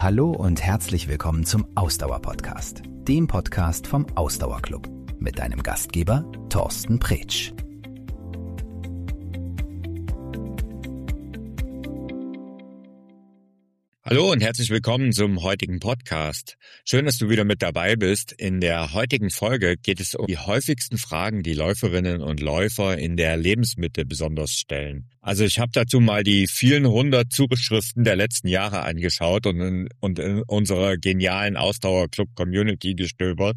Hallo und herzlich willkommen zum Ausdauer-Podcast, dem Podcast vom Ausdauerclub mit deinem Gastgeber Thorsten Pretsch. Hallo und herzlich willkommen zum heutigen Podcast. Schön, dass du wieder mit dabei bist. In der heutigen Folge geht es um die häufigsten Fragen, die Läuferinnen und Läufer in der Lebensmitte besonders stellen. Also ich habe dazu mal die vielen hundert Zuschriften der letzten Jahre angeschaut und in unserer genialen Ausdauer-Club-Community gestöbert.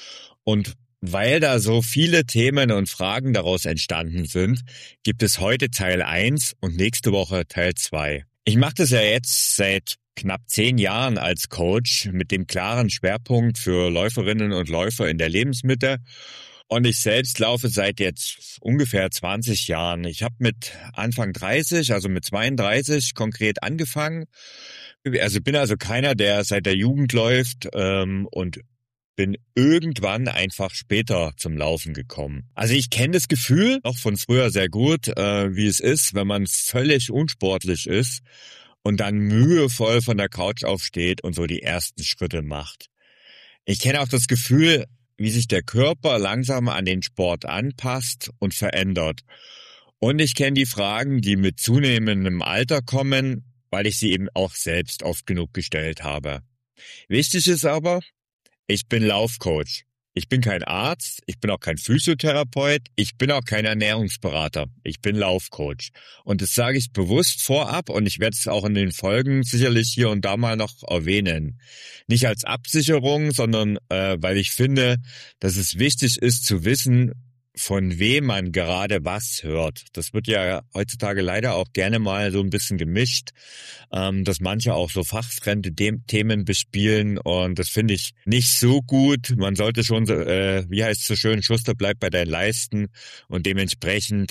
Und weil da so viele Themen und Fragen daraus entstanden sind, gibt es heute Teil 1 und nächste Woche Teil 2. Ich mache das ja jetzt seit knapp 10 Jahren als Coach mit dem klaren Schwerpunkt für Läuferinnen und Läufer in der Lebensmitte. Und ich selbst laufe seit jetzt ungefähr 20 Jahren. Ich habe mit Anfang 30, also mit 32 konkret angefangen. Also bin also keiner, der seit der Jugend läuft und bin irgendwann einfach später zum Laufen gekommen. Also ich kenne das Gefühl auch von früher sehr gut, wie es ist, wenn man völlig unsportlich ist und dann mühevoll von der Couch aufsteht und so die ersten Schritte macht. Ich kenne auch das Gefühl, wie sich der Körper langsam an den Sport anpasst und verändert. Und ich kenne die Fragen, die mit zunehmendem Alter kommen, weil ich sie eben auch selbst oft genug gestellt habe. Wichtig ist aber, ich bin Laufcoach. Ich bin kein Arzt, ich bin auch kein Physiotherapeut, ich bin auch kein Ernährungsberater. Ich bin Laufcoach. Und das sage ich bewusst vorab und ich werde es auch in den Folgen sicherlich hier und da mal noch erwähnen. Nicht als Absicherung, sondern weil ich finde, dass es wichtig ist zu wissen, von wem man gerade was hört. Das wird ja heutzutage leider auch gerne mal so ein bisschen gemischt, dass manche auch so fachfremde Themen bespielen und das finde ich nicht so gut. Man sollte schon, wie heißt es so schön, Schuster bleibt bei deinen Leisten und dementsprechend,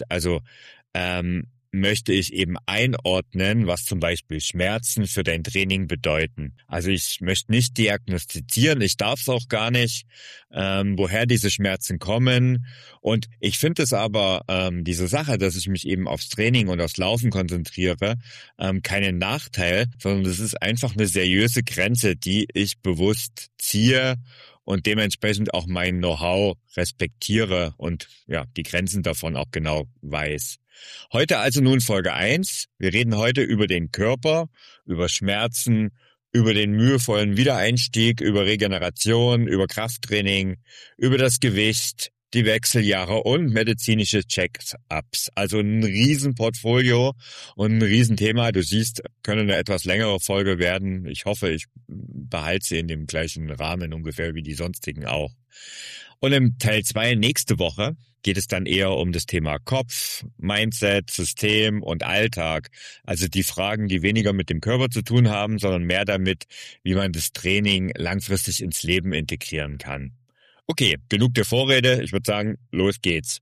möchte ich eben einordnen, was zum Beispiel Schmerzen für dein Training bedeuten. Also ich möchte nicht diagnostizieren, ich darf es auch gar nicht, woher diese Schmerzen kommen. Und ich finde es aber, diese Sache, dass ich mich eben aufs Training und aufs Laufen konzentriere, keinen Nachteil, sondern es ist einfach eine seriöse Grenze, die ich bewusst ziehe und dementsprechend auch mein Know-how respektiere und ja, die Grenzen davon auch genau weiß. Heute also nun Folge 1. Wir reden heute über den Körper, über Schmerzen, über den mühevollen Wiedereinstieg, über Regeneration, über Krafttraining, über das Gewicht, die Wechseljahre und medizinische Check-ups. Also ein Riesenportfolio und ein Riesenthema. Du siehst, könnte eine etwas längere Folge werden. Ich hoffe, ich behalte sie in dem gleichen Rahmen ungefähr wie die sonstigen auch. Und im Teil 2 nächste Woche geht es dann eher um das Thema Kopf, Mindset, System und Alltag. Also die Fragen, die weniger mit dem Körper zu tun haben, sondern mehr damit, wie man das Training langfristig ins Leben integrieren kann. Okay, genug der Vorrede. Ich würde sagen, los geht's.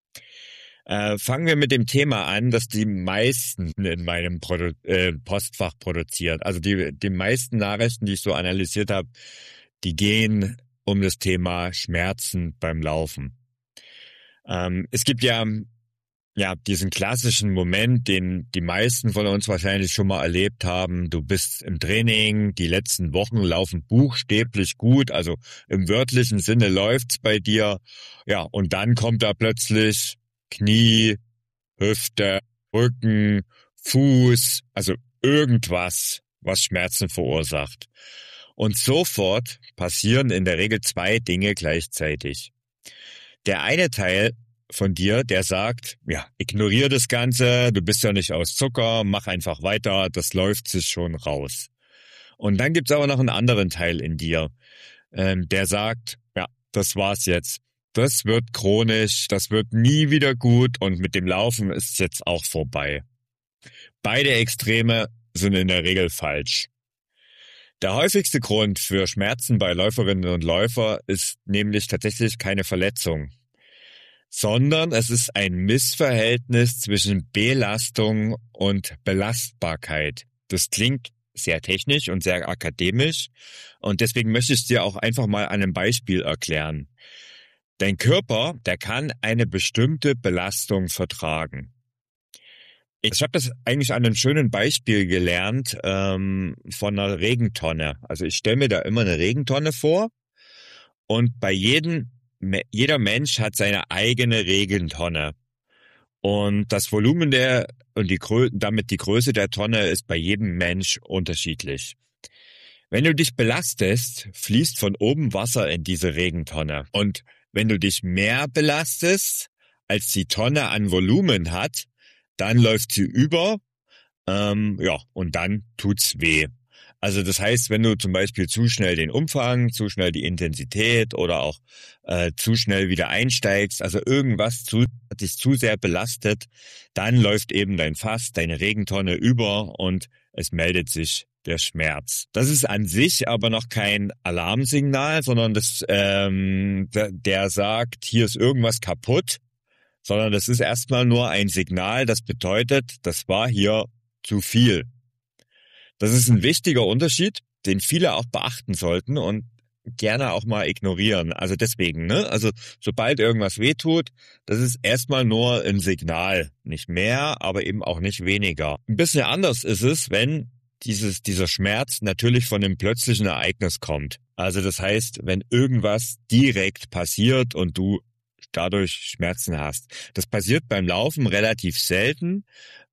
Fangen wir mit dem Thema an, das die meisten in meinem Postfach produziert. Also die meisten Nachrichten, die ich so analysiert habe, die gehen um das Thema Schmerzen beim Laufen. Es gibt ja diesen klassischen Moment, den die meisten von uns wahrscheinlich schon mal erlebt haben. Du bist im Training, die letzten Wochen laufen buchstäblich gut, also im wörtlichen Sinne läuft's bei dir. Ja, und dann kommt da plötzlich Knie, Hüfte, Rücken, Fuß, also irgendwas, was Schmerzen verursacht. Und sofort passieren in der Regel 2 Dinge gleichzeitig. Der eine Teil von dir, der sagt, ja, ignoriere das Ganze, du bist ja nicht aus Zucker, mach einfach weiter, das läuft sich schon raus. Und dann gibt's aber noch einen anderen Teil in dir, der sagt, ja, das war's jetzt. Das wird chronisch, das wird nie wieder gut und mit dem Laufen ist es jetzt auch vorbei. Beide Extreme sind in der Regel falsch. Der häufigste Grund für Schmerzen bei Läuferinnen und Läufern ist nämlich tatsächlich keine Verletzung, sondern es ist ein Missverhältnis zwischen Belastung und Belastbarkeit. Das klingt sehr technisch und sehr akademisch und deswegen möchte ich es dir auch einfach mal an einem Beispiel erklären. Dein Körper, der kann eine bestimmte Belastung vertragen. Ich habe das eigentlich an einem schönen Beispiel gelernt von einer Regentonne. Also ich stelle mir da immer eine Regentonne vor und jeder Mensch hat seine eigene Regentonne. Und das Volumen damit die Größe der Tonne ist bei jedem Mensch unterschiedlich. Wenn du dich belastest, fließt von oben Wasser in diese Regentonne. Und wenn du dich mehr belastest, als die Tonne an Volumen hat, dann läuft sie über, und dann tut's weh. Also das heißt, wenn du zum Beispiel zu schnell den Umfang, zu schnell die Intensität oder auch zu schnell wieder einsteigst, also irgendwas dich zu sehr belastet, dann läuft eben dein Fass, deine Regentonne über und es meldet sich der Schmerz. Das ist an sich aber noch kein Alarmsignal, sondern der sagt, hier ist irgendwas kaputt, sondern das ist erstmal nur ein Signal, das bedeutet, das war hier zu viel. Das ist ein wichtiger Unterschied, den viele auch beachten sollten und gerne auch mal ignorieren. Also deswegen, also sobald irgendwas wehtut, das ist erstmal nur ein Signal. Nicht mehr, aber eben auch nicht weniger. Ein bisschen anders ist es, wenn dieser Schmerz natürlich von einem plötzlichen Ereignis kommt. Also das heißt, wenn irgendwas direkt passiert und du dadurch Schmerzen hast. Das passiert beim Laufen relativ selten.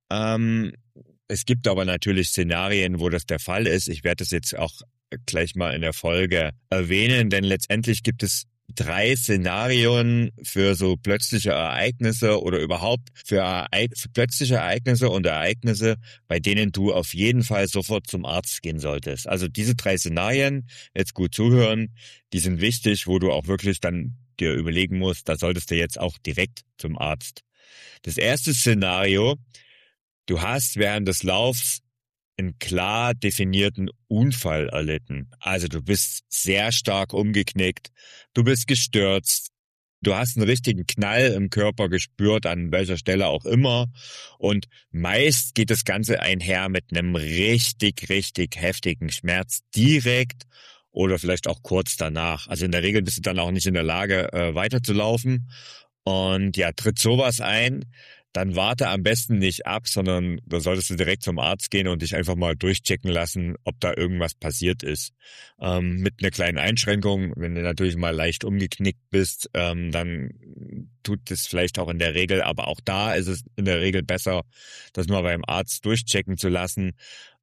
Es gibt aber natürlich Szenarien, wo das der Fall ist. Ich werde das jetzt auch gleich mal in der Folge erwähnen, denn letztendlich gibt es 3 Szenarien für so plötzliche Ereignisse oder überhaupt für plötzliche Ereignisse und Ereignisse, bei denen du auf jeden Fall sofort zum Arzt gehen solltest. Also diese 3 Szenarien, jetzt gut zuhören, die sind wichtig, wo du auch wirklich dann dir überlegen musst, da solltest du jetzt auch direkt zum Arzt. Das erste Szenario: Du hast während des Laufs einen klar definierten Unfall erlitten. Also du bist sehr stark umgeknickt, du bist gestürzt, du hast einen richtigen Knall im Körper gespürt, an welcher Stelle auch immer. Und meist geht das Ganze einher mit einem richtig, richtig heftigen Schmerz direkt oder vielleicht auch kurz danach. Also in der Regel bist du dann auch nicht in der Lage, weiterzulaufen. Und ja, tritt sowas ein, dann warte am besten nicht ab, sondern da solltest du direkt zum Arzt gehen und dich einfach mal durchchecken lassen, ob da irgendwas passiert ist. Mit einer kleinen Einschränkung, wenn du natürlich mal leicht umgeknickt bist, dann tut es vielleicht auch in der Regel, aber auch da ist es in der Regel besser, das mal beim Arzt durchchecken zu lassen.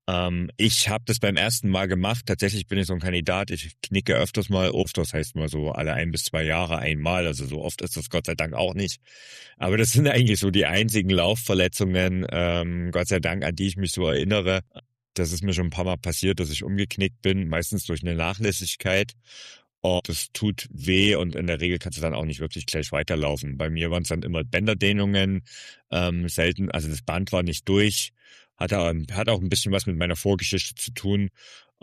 Ich habe das beim ersten Mal gemacht. Tatsächlich bin ich so ein Kandidat. Ich knicke öfters mal. Öfters heißt mal so alle 1 bis 2 Jahre einmal. Also so oft ist das Gott sei Dank auch nicht. Aber das sind eigentlich so die einzigen Laufverletzungen, Gott sei Dank, an die ich mich so erinnere. Das ist mir schon ein paar Mal passiert, dass ich umgeknickt bin. Meistens durch eine Nachlässigkeit. Und das tut weh und in der Regel kannst du dann auch nicht wirklich gleich weiterlaufen. Bei mir waren es dann immer Bänderdehnungen. Selten, also das Band war nicht durch. Hat auch ein bisschen was mit meiner Vorgeschichte zu tun,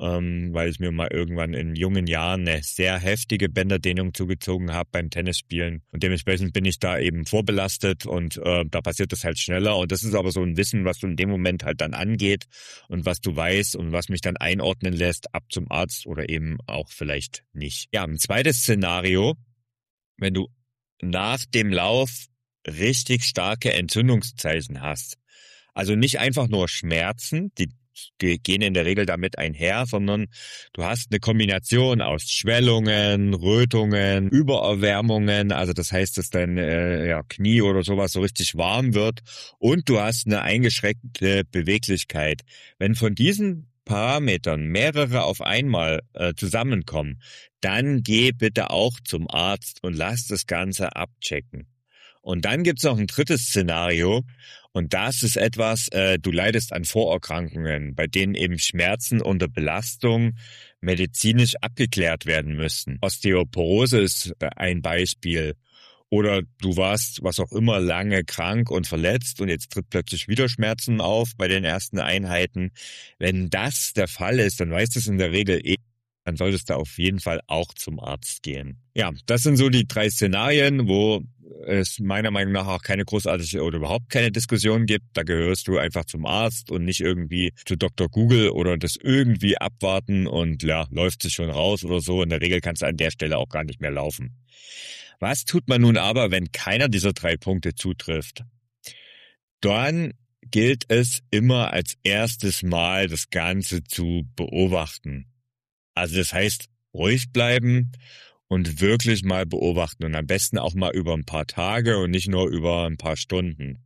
weil ich mir mal irgendwann in jungen Jahren eine sehr heftige Bänderdehnung zugezogen habe beim Tennisspielen. Und dementsprechend bin ich da eben vorbelastet und da passiert das halt schneller. Und das ist aber so ein Wissen, was du in dem Moment halt dann angeht und was du weißt und was mich dann einordnen lässt, ab zum Arzt oder eben auch vielleicht nicht. Ja, ein zweites Szenario: Wenn du nach dem Lauf richtig starke Entzündungszeichen hast. Also nicht einfach nur Schmerzen, die gehen in der Regel damit einher, sondern du hast eine Kombination aus Schwellungen, Rötungen, Übererwärmungen, also das heißt, dass dein Knie oder sowas so richtig warm wird und du hast eine eingeschränkte Beweglichkeit. Wenn von diesen Parametern mehrere auf einmal zusammenkommen, dann geh bitte auch zum Arzt und lass das Ganze abchecken. Und dann gibt's noch ein drittes Szenario und das ist etwas, du leidest an Vorerkrankungen, bei denen eben Schmerzen unter Belastung medizinisch abgeklärt werden müssen. Osteoporose ist ein Beispiel. Oder du warst, was auch immer, lange krank und verletzt und jetzt tritt plötzlich wieder Schmerzen auf bei den ersten Einheiten. Wenn das der Fall ist, dann weißt du es in der Regel dann solltest du auf jeden Fall auch zum Arzt gehen. Ja, das sind so die 3 Szenarien, wo es meiner Meinung nach auch keine großartige oder überhaupt keine Diskussion gibt. Da gehörst du einfach zum Arzt und nicht irgendwie zu Dr. Google oder das irgendwie abwarten und ja, läuft sich schon raus oder so. In der Regel kannst du an der Stelle auch gar nicht mehr laufen. Was tut man nun aber, wenn keiner dieser 3 Punkte zutrifft? Dann gilt es immer als erstes Mal das Ganze zu beobachten. Also das heißt, ruhig bleiben und wirklich mal beobachten und am besten auch mal über ein paar Tage und nicht nur über ein paar Stunden.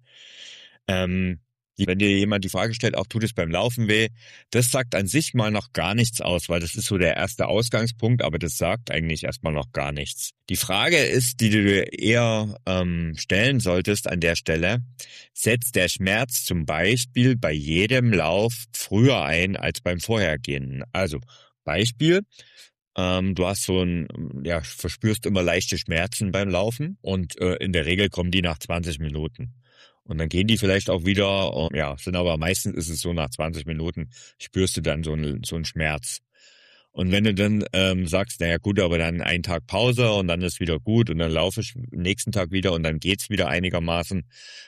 Wenn dir jemand die Frage stellt, auch tut es beim Laufen weh, das sagt an sich mal noch gar nichts aus, weil das ist so der erste Ausgangspunkt, aber das sagt eigentlich erstmal noch gar nichts. Die Frage ist, die du dir eher stellen solltest an der Stelle, setzt der Schmerz zum Beispiel bei jedem Lauf früher ein als beim vorhergehenden? Also Beispiel, du hast verspürst immer leichte Schmerzen beim Laufen und in der Regel kommen die nach 20 Minuten. Und dann gehen die vielleicht auch wieder, sind aber meistens ist es so, nach 20 Minuten spürst du dann so einen Schmerz. Und wenn du dann sagst, naja gut, aber dann einen Tag Pause und dann ist wieder gut und dann laufe ich nächsten Tag wieder und dann geht's wieder einigermaßen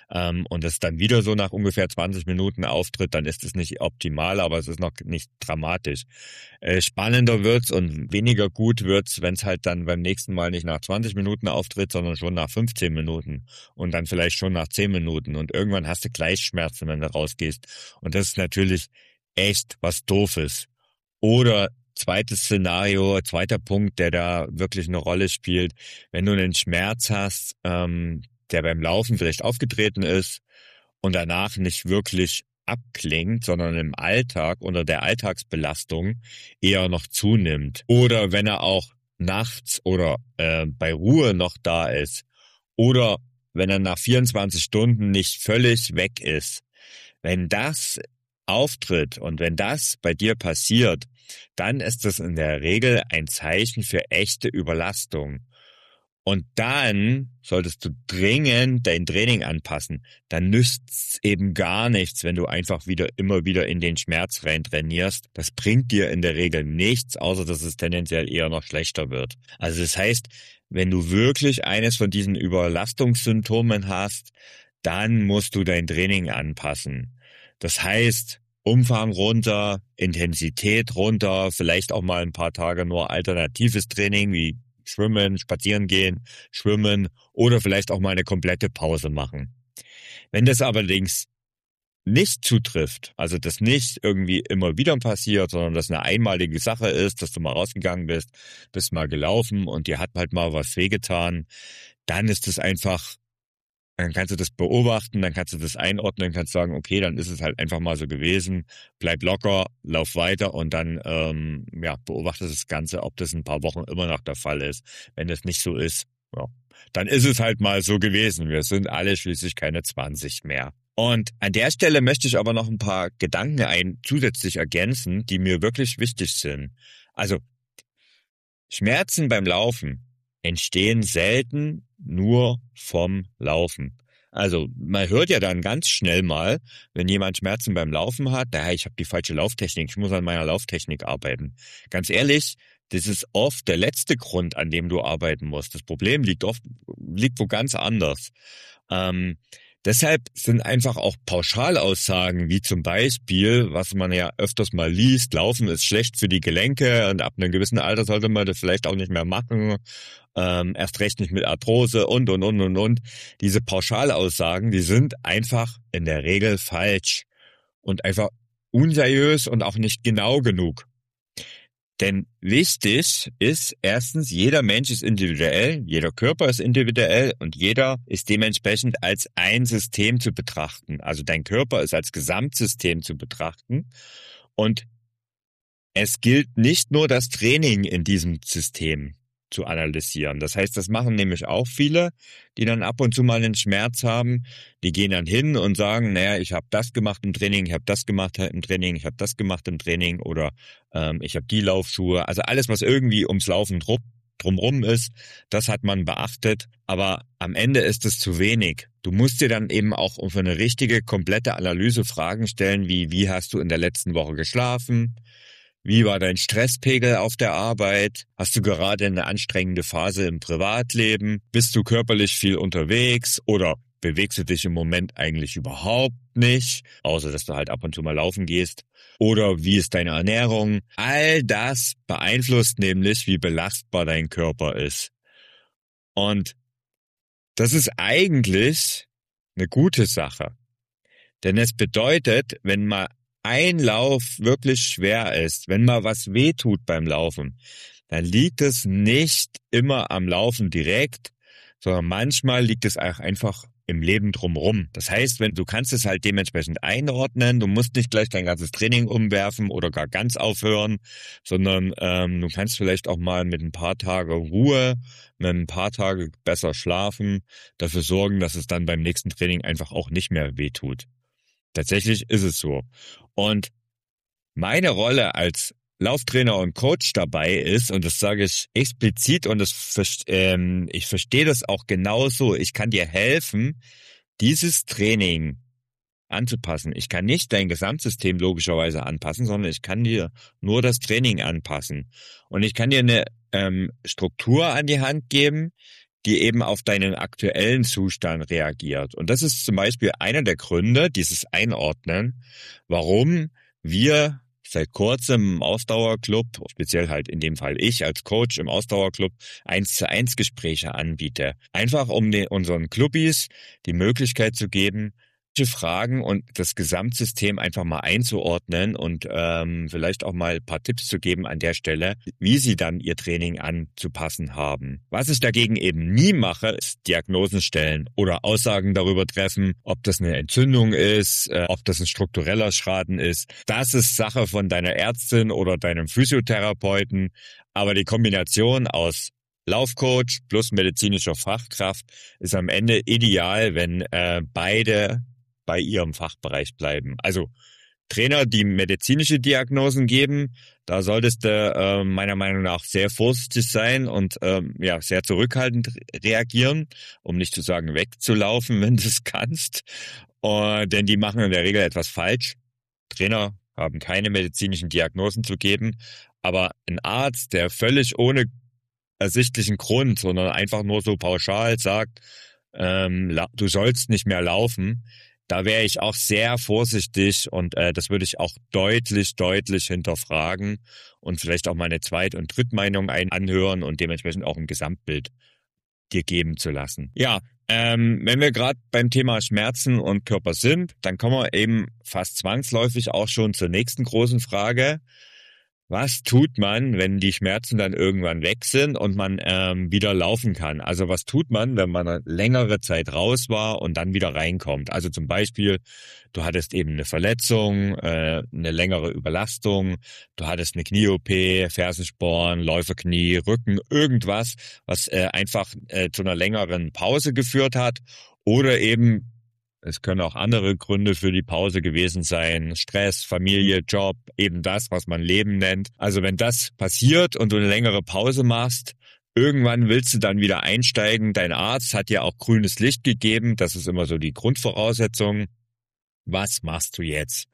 und das dann wieder so nach ungefähr 20 Minuten auftritt, dann ist es nicht optimal, aber es ist noch nicht dramatisch. Spannender wird's und weniger gut wird's, wenn es halt dann beim nächsten Mal nicht nach 20 Minuten auftritt, sondern schon nach 15 Minuten und dann vielleicht schon nach 10 Minuten und irgendwann hast du gleich Schmerzen, wenn du rausgehst. Und das ist natürlich echt was Doofes. Oder zweites Szenario, zweiter Punkt, der da wirklich eine Rolle spielt, wenn du einen Schmerz hast, der beim Laufen vielleicht aufgetreten ist und danach nicht wirklich abklingt, sondern im Alltag unter der Alltagsbelastung eher noch zunimmt. Oder wenn er auch nachts oder bei Ruhe noch da ist. Oder wenn er nach 24 Stunden nicht völlig weg ist. Wenn das auftritt und wenn das bei dir passiert, dann ist das in der Regel ein Zeichen für echte Überlastung. Und dann solltest du dringend dein Training anpassen. Dann nützt's eben gar nichts, wenn du einfach immer wieder in den Schmerz rein trainierst. Das bringt dir in der Regel nichts, außer dass es tendenziell eher noch schlechter wird. Also das heißt, wenn du wirklich eines von diesen Überlastungssymptomen hast, dann musst du dein Training anpassen. Das heißt, Umfang runter, Intensität runter, vielleicht auch mal ein paar Tage nur alternatives Training wie Schwimmen, Spazieren gehen, Schwimmen oder vielleicht auch mal eine komplette Pause machen. Wenn das allerdings nicht zutrifft, also das nicht irgendwie immer wieder passiert, sondern das eine einmalige Sache ist, dass du mal rausgegangen bist mal gelaufen und dir hat halt mal was wehgetan, dann ist es einfach, dann kannst du das beobachten, dann kannst du das einordnen, kannst sagen, okay, dann ist es halt einfach mal so gewesen, bleib locker, lauf weiter und dann beobachte das Ganze, ob das ein paar Wochen immer noch der Fall ist. Wenn das nicht so ist, dann ist es halt mal so gewesen. Wir sind alle schließlich keine 20 mehr. Und an der Stelle möchte ich aber noch ein paar Gedanken zusätzlich ergänzen, die mir wirklich wichtig sind. Also Schmerzen beim Laufen entstehen selten nur vom Laufen. Also man hört ja dann ganz schnell mal, wenn jemand Schmerzen beim Laufen hat, ich habe die falsche Lauftechnik, ich muss an meiner Lauftechnik arbeiten. Ganz ehrlich, das ist oft der letzte Grund, an dem du arbeiten musst. Das Problem liegt wo ganz anders. Deshalb sind einfach auch Pauschalaussagen, wie zum Beispiel, was man ja öfters mal liest, Laufen ist schlecht für die Gelenke und ab einem gewissen Alter sollte man das vielleicht auch nicht mehr machen, erst recht nicht mit Arthrose und. Diese Pauschalaussagen, die sind einfach in der Regel falsch und einfach unseriös und auch nicht genau genug. Denn wichtig ist erstens, jeder Mensch ist individuell, jeder Körper ist individuell und jeder ist dementsprechend als ein System zu betrachten. Also dein Körper ist als Gesamtsystem zu betrachten und es gilt nicht nur das Training in diesem System zu analysieren. Das heißt, das machen nämlich auch viele, die dann ab und zu mal einen Schmerz haben. Die gehen dann hin und sagen, ich habe das gemacht im Training, ich habe das gemacht im Training, ich habe das gemacht im Training oder ich habe die Laufschuhe. Also alles, was irgendwie ums Laufen drumrum ist, das hat man beachtet. Aber am Ende ist es zu wenig. Du musst dir dann eben auch für eine richtige, komplette Analyse Fragen stellen, wie hast du in der letzten Woche geschlafen? Wie war dein Stresspegel auf der Arbeit? Hast du gerade eine anstrengende Phase im Privatleben? Bist du körperlich viel unterwegs oder bewegst du dich im Moment eigentlich überhaupt nicht? Außer, dass du halt ab und zu mal laufen gehst. Oder wie ist deine Ernährung? All das beeinflusst nämlich, wie belastbar dein Körper ist. Und das ist eigentlich eine gute Sache. Denn es bedeutet, wenn mal ein Lauf wirklich schwer ist, wenn mal was wehtut beim Laufen, dann liegt es nicht immer am Laufen direkt, sondern manchmal liegt es auch einfach im Leben drumherum. Das heißt, du kannst es halt dementsprechend einordnen, du musst nicht gleich dein ganzes Training umwerfen oder gar ganz aufhören, sondern du kannst vielleicht auch mal mit ein paar Tage Ruhe, mit ein paar Tage besser schlafen, dafür sorgen, dass es dann beim nächsten Training einfach auch nicht mehr wehtut. Tatsächlich ist es so. Und meine Rolle als Lauftrainer und Coach dabei ist, und das sage ich explizit und ich verstehe das auch genauso, ich kann dir helfen, dieses Training anzupassen. Ich kann nicht dein Gesamtsystem logischerweise anpassen, sondern ich kann dir nur das Training anpassen. Und ich kann dir eine Struktur an die Hand geben, die eben auf deinen aktuellen Zustand reagiert. Und das ist zum Beispiel einer der Gründe, dieses Einordnen, warum wir seit kurzem im Ausdauerclub, speziell halt in dem Fall ich als Coach im Ausdauerclub, 1:1 Gespräche anbiete. Einfach um unseren Clubbies die Möglichkeit zu geben, Fragen und das Gesamtsystem einfach mal einzuordnen und vielleicht auch mal ein paar Tipps zu geben an der Stelle, wie sie dann ihr Training anzupassen haben. Was ich dagegen eben nie mache, ist Diagnosen stellen oder Aussagen darüber treffen, ob das eine Entzündung ist, ob das ein struktureller Schaden ist. Das ist Sache von deiner Ärztin oder deinem Physiotherapeuten, aber die Kombination aus Laufcoach plus medizinischer Fachkraft ist am Ende ideal, wenn beide bei ihrem Fachbereich bleiben. Also Trainer, die medizinische Diagnosen geben, da solltest du meiner Meinung nach sehr vorsichtig sein und sehr zurückhaltend reagieren, um nicht zu sagen wegzulaufen, wenn du es kannst. Denn die machen in der Regel etwas falsch. Trainer haben keine medizinischen Diagnosen zu geben, aber ein Arzt, der völlig ohne ersichtlichen Grund, sondern einfach nur so pauschal sagt, du sollst nicht mehr laufen, da wäre ich auch sehr vorsichtig und das würde ich auch deutlich hinterfragen und vielleicht auch mal eine Zweit- und Drittmeinung anhören und dementsprechend auch ein Gesamtbild dir geben zu lassen. Ja, wenn wir gerade beim Thema Schmerzen und Körper sind, dann kommen wir eben fast zwangsläufig auch schon zur nächsten großen Frage. Was tut man, wenn die Schmerzen dann irgendwann weg sind und man wieder laufen kann? Also was tut man, wenn man eine längere Zeit raus war und dann wieder reinkommt? Also zum Beispiel, du hattest eben eine Verletzung, eine längere Überlastung, du hattest eine Knie-OP, Fersensporn, Läuferknie, Rücken, irgendwas, was einfach zu einer längeren Pause geführt hat oder eben es können auch andere Gründe für die Pause gewesen sein. Stress, Familie, Job, eben das, was man Leben nennt. Also wenn das passiert und du eine längere Pause machst, irgendwann willst du dann wieder einsteigen. Dein Arzt hat dir auch grünes Licht gegeben. Das ist immer so die Grundvoraussetzung. Was machst du jetzt?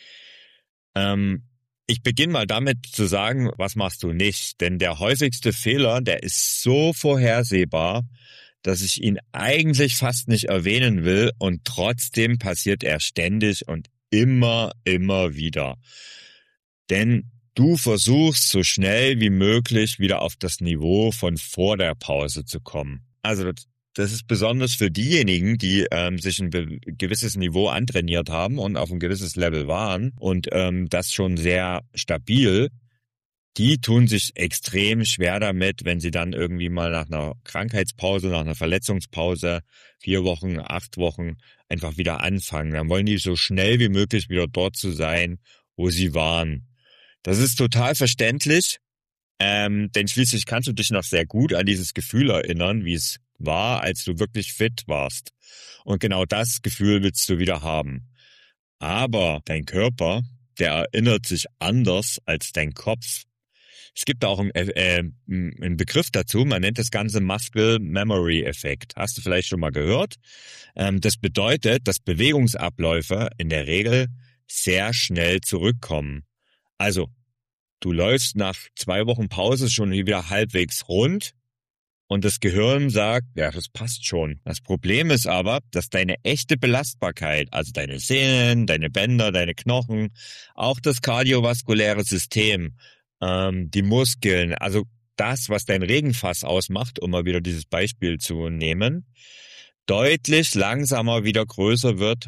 Ich beginne mal damit zu sagen, was machst du nicht? Denn der häufigste Fehler, der ist so vorhersehbar, dass ich ihn eigentlich fast nicht erwähnen will und trotzdem passiert er ständig und immer wieder. Denn du versuchst so schnell wie möglich wieder auf das Niveau von vor der Pause zu kommen. Also das ist besonders für diejenigen, die sich ein gewisses Niveau antrainiert haben und auf ein gewisses Level waren und das schon sehr stabil. Die tun sich extrem schwer damit, wenn sie dann irgendwie mal nach einer Krankheitspause, nach einer Verletzungspause, 4 Wochen, 8 Wochen einfach wieder anfangen. Dann wollen die so schnell wie möglich wieder dort zu sein, wo sie waren. Das ist total verständlich, denn schließlich kannst du dich noch sehr gut an dieses Gefühl erinnern, wie es war, als du wirklich fit warst. Und genau das Gefühl willst du wieder haben. Aber dein Körper, der erinnert sich anders als dein Kopf. Es gibt auch einen Begriff dazu, man nennt das Ganze Muscle Memory Effekt. Hast du vielleicht schon mal gehört? Das bedeutet, dass Bewegungsabläufe in der Regel sehr schnell zurückkommen. Also, du läufst nach 2 Wochen Pause schon wieder halbwegs rund und das Gehirn sagt, ja, das passt schon. Das Problem ist aber, dass deine echte Belastbarkeit, also deine Sehnen, deine Bänder, deine Knochen, auch das kardiovaskuläre System, die Muskeln, also das, was dein Regenfass ausmacht, um mal wieder dieses Beispiel zu nehmen, deutlich langsamer wieder größer wird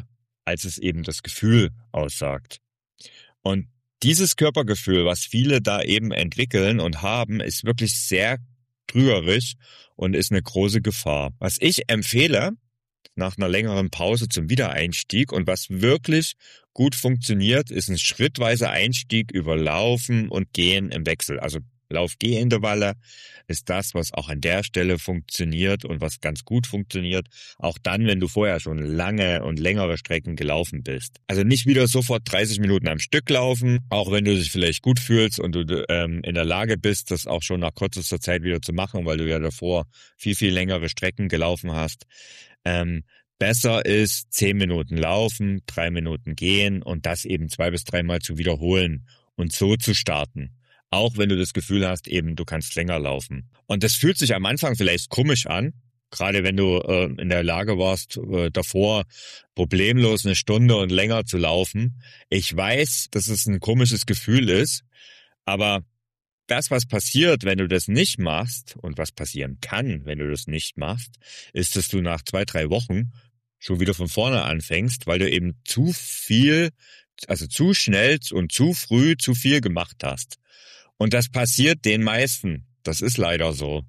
als es eben das Gefühl aussagt. Und dieses Körpergefühl, was viele da eben entwickeln und haben, ist wirklich sehr trügerisch und ist eine große Gefahr. Was ich empfehle, nach einer längeren Pause zum Wiedereinstieg und was wirklich gut funktioniert, ist ein schrittweiser Einstieg über Laufen und Gehen im Wechsel. Also Lauf-Geh-Intervalle ist das, was auch an der Stelle funktioniert und was ganz gut funktioniert, auch dann, wenn du vorher schon lange und längere Strecken gelaufen bist. Also nicht wieder sofort 30 Minuten am Stück laufen, auch wenn du dich vielleicht gut fühlst und du in der Lage bist, das auch schon nach kürzester Zeit wieder zu machen, weil du ja davor viel, viel längere Strecken gelaufen hast. Besser ist 10 Minuten laufen, 3 Minuten gehen und das eben 2 bis 3 Mal zu wiederholen und so zu starten. Auch wenn du das Gefühl hast, eben du kannst länger laufen. Und das fühlt sich am Anfang vielleicht komisch an, gerade wenn du in der Lage warst, davor problemlos 1 Stunde und länger zu laufen. Ich weiß, dass es ein komisches Gefühl ist, aber das, was passiert, wenn du das nicht machst und was passieren kann, wenn du das nicht machst, ist, dass du nach 2, 3 Wochen schon wieder von vorne anfängst, weil du eben zu viel, also zu schnell und zu früh zu viel gemacht hast. Und das passiert den meisten. Das ist leider so.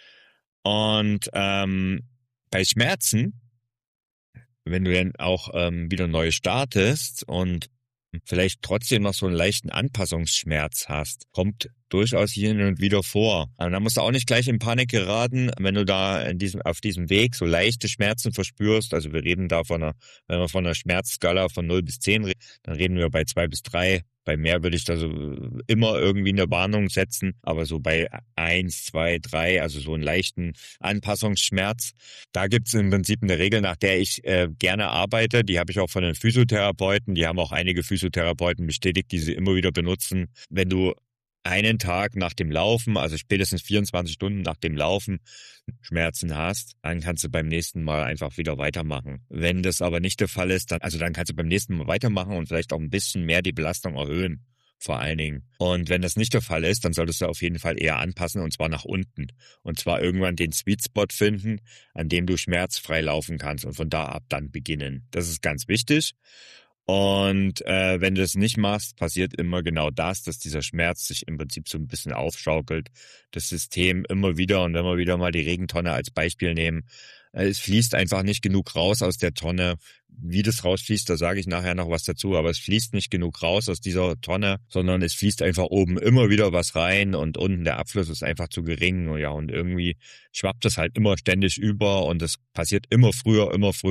Und bei Schmerzen, wenn du dann auch wieder neu startest und vielleicht trotzdem noch so einen leichten Anpassungsschmerz hast, kommt durchaus hin und wieder vor. Aber da musst du auch nicht gleich in Panik geraten, wenn du da auf diesem Weg so leichte Schmerzen verspürst. Also wir reden da wenn wir von einer Schmerzskala von 0 bis 10 reden, dann reden wir bei 2 bis 3. Bei mehr würde ich da so immer irgendwie eine Warnung setzen, aber so bei 1, 2, 3, also so einen leichten Anpassungsschmerz, da gibt es im Prinzip eine Regel, nach der ich gerne arbeite. Die habe ich auch von den Physiotherapeuten, die haben auch einige Physiotherapeuten bestätigt, die sie immer wieder benutzen. Wenn du einen Tag nach dem Laufen, also spätestens 24 Stunden nach dem Laufen Schmerzen hast, dann kannst du beim nächsten Mal einfach wieder weitermachen. Wenn das aber nicht der Fall ist, dann kannst du beim nächsten Mal weitermachen und vielleicht auch ein bisschen mehr die Belastung erhöhen, vor allen Dingen. Und wenn das nicht der Fall ist, dann solltest du auf jeden Fall eher anpassen und zwar nach unten. Und zwar irgendwann den Sweet Spot finden, an dem du schmerzfrei laufen kannst und von da ab dann beginnen. Das ist ganz wichtig. Und wenn du das nicht machst, passiert immer genau das, dass dieser Schmerz sich im Prinzip so ein bisschen aufschaukelt. Das System immer wieder, und wenn wir wieder mal die Regentonne als Beispiel nehmen, es fließt einfach nicht genug raus aus der Tonne. Wie das rausfließt, da sage ich nachher noch was dazu, aber es fließt nicht genug raus aus dieser Tonne, sondern es fließt einfach oben immer wieder was rein und unten der Abfluss ist einfach zu gering. Ja, und irgendwie schwappt es halt immer ständig über und es passiert immer früher